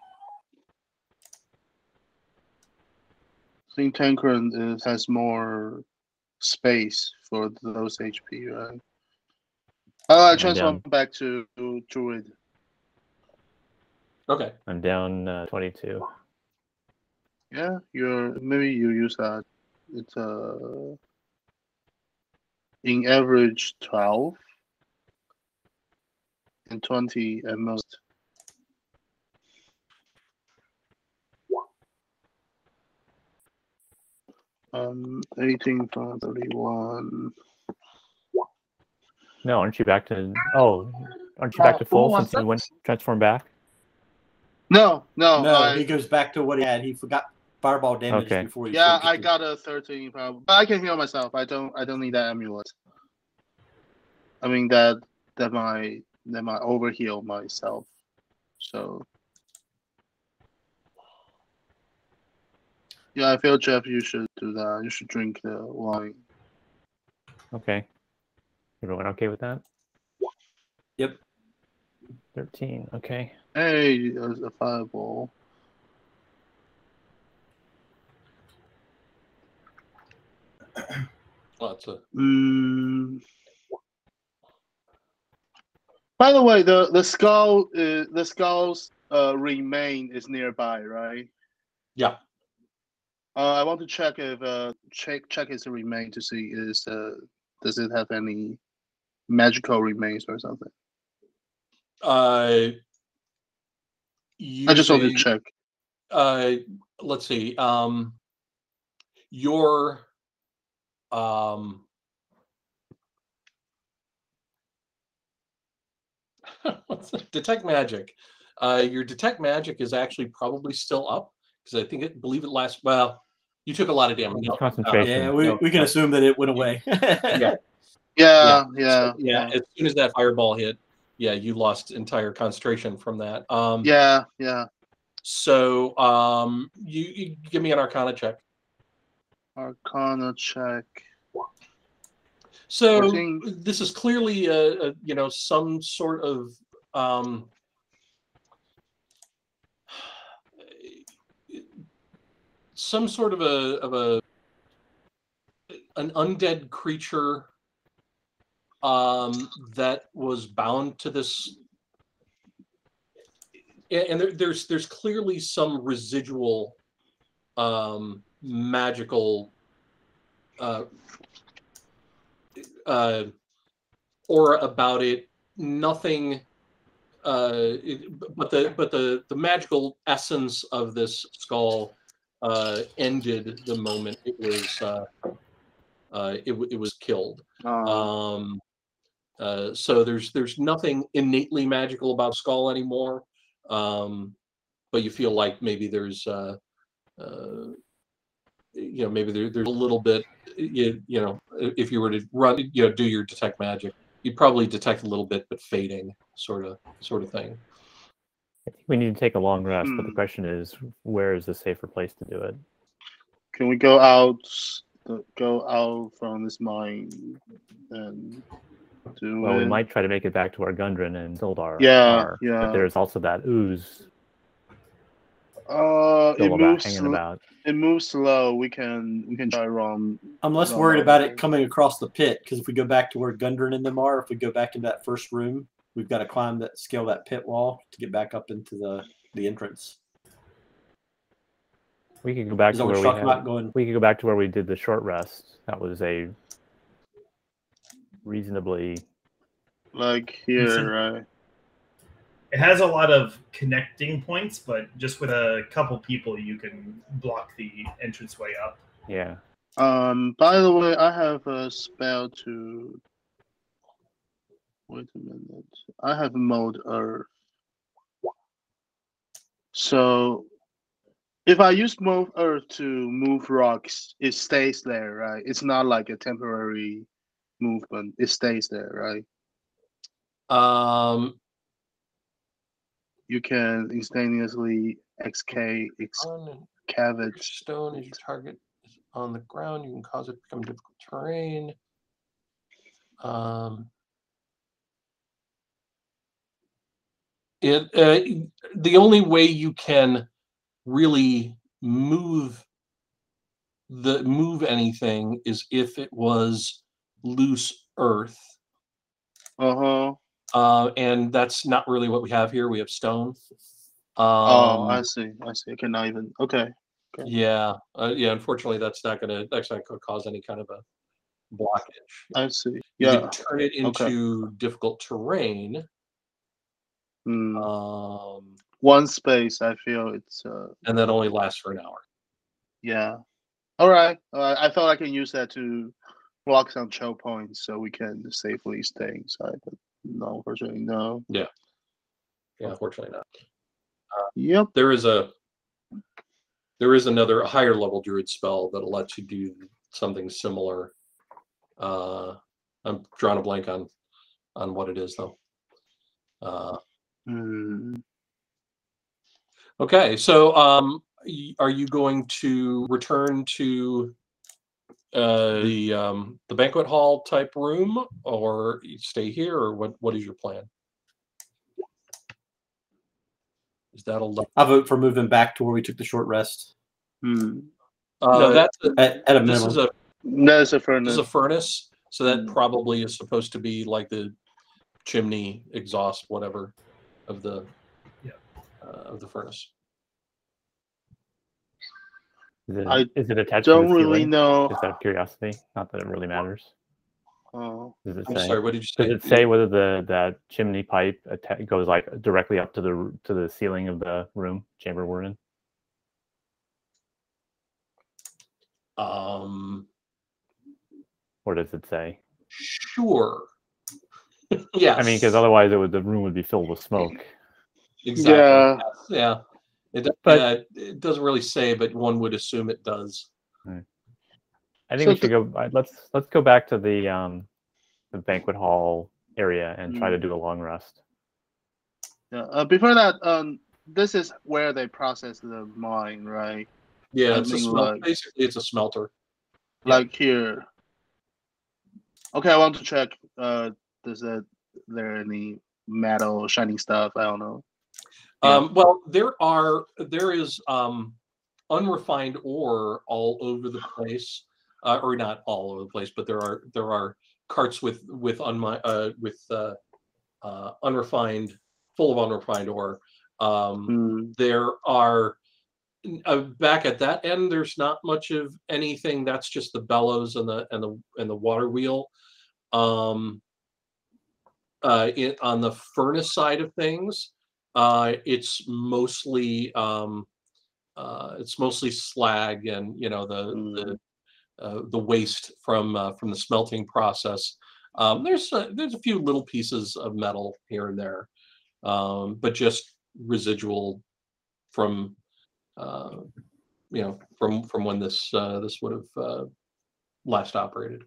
I think Tancred has more space for those HP, right? I I'm transform down. back to Druid. Okay. I'm down 22. Yeah, maybe you use that. It's in average 12 and 20 at most. Um, 18 from 31. No, aren't you back to? Oh, aren't you back to full what's since you that? went transform back? No, No, he goes back to what he had. He forgot fireball damage Okay. before he. yeah, flipped it I to- got a 13 problem, but I can heal myself. I don't need that amulet. I mean that might overheal myself. So yeah, I feel Jeff, you should do that. You should drink the wine. Okay. Everyone okay with that? Yep. 13. Okay. Hey, there's a fireball. Well, it's a By the way, the skull's remain is nearby, right? yeah. I want to check if check its remain to see does it have any magical remains or something. I just want to check. Let's see. Your detect magic. Your detect magic is actually probably still up because I believe it lasts. Well, you took a lot of damage. Concentration. Yeah, we can assume that it went away. Yeah. Yeah. As soon as that fireball hit, yeah, you lost entire concentration from that. Yeah. So you give me an Arcana check. Arcana check. So 14. this is clearly some sort of an undead creature that was bound to this, and there's clearly some residual magical aura about it. Nothing, but the magical essence of this skull ended the moment it was killed. So there's nothing innately magical about skull anymore, but you feel like maybe there's maybe there's a little bit, if you were to run, do your detect magic, you'd probably detect a little bit, but fading sort of thing. I think we need to take a long rest, but the question is, where is the safer place to do it? Can we go out from this mine and do Well, it? we might try to make it back to where Gundren and Sildar Yeah. are, but there's also that ooze It about. It moves slow. We can try run. I'm less run worried over about there. it coming across the pit, because if we go back to where Gundren and them are, if we go back into that first room, we've got to scale that pit wall to get back up into the entrance. We could go back Is to that where what we you're talking about, going? We could go back to where we did the short rest. That was a reasonably like here, right? It has a lot of connecting points, but just with a couple people, you can block the entranceway up. Yeah. By the way, I have a spell to. Wait a minute. I have mode Earth. So, if I use mode Earth to move rocks, it stays there, right? It's not like a temporary movement. It stays there, right? You can instantaneously XK Cavage. Stone is your target is on the ground. You can cause it to become difficult terrain. The only way you can really move anything is if it was loose earth. And that's not really what we have here. We have stone. I see. I cannot even. Okay. Yeah. Unfortunately, that's not going to cause any kind of a blockage. I see. You Yeah. can turn it into difficult terrain. One space. I feel it's. And that only lasts for an hour. Yeah. All right. I thought I can use that to block some choke points so we can safely stay inside. But no, unfortunately, no. Yeah. Unfortunately not. Yep. There is another higher level druid spell that'll let you do something similar. I'm drawing a blank on what it is though. Okay, so are you going to return to the banquet hall type room, or you stay here, or what is your plan? Is that I vote for moving back to where we took the short rest. No, that's at a minimum. This is a furnace. This is a furnace, so that probably is supposed to be like the chimney exhaust, whatever, of the furnace. Is it attached don't to the really ceiling? know. Just out of curiosity, not that it really matters. Oh, Does it I'm say? sorry, what did you say? Does it say whether that chimney pipe goes like directly up to the ceiling of the room chamber we're in? Or does it say? Sure. Yeah. I mean, because otherwise the room would be filled with smoke. Exactly. Yeah. It doesn't really say, but one would assume it does. Right. I think we should go. Let's go back to the banquet hall area and try to do a long rest. Yeah. Before that, this is where they process the mine, right? Yeah, basically it's a smelter. Like here. Okay, I want to check. Is there any metal shiny stuff? I don't know. Well, there is unrefined ore all over the place, or not all over the place, but there are carts with unrefined, full of unrefined ore. There are back at that end. There's not much of anything. That's just the bellows and the water wheel. On the furnace side of things, it's mostly slag and the waste from the smelting process. There's a few little pieces of metal here and there, but just residual from from when this would have last operated.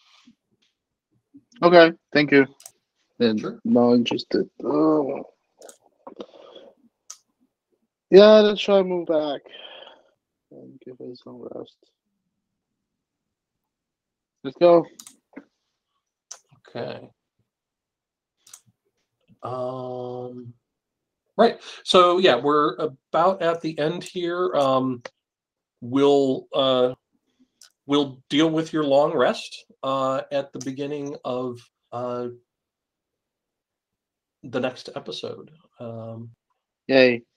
Okay, thank you. Then Sure. Not interested. Yeah, let's try to move back and give us some rest. Let's go. Okay. Right. So yeah, we're about at the end here. We'll deal with your long rest at the beginning of the next episode. Yay.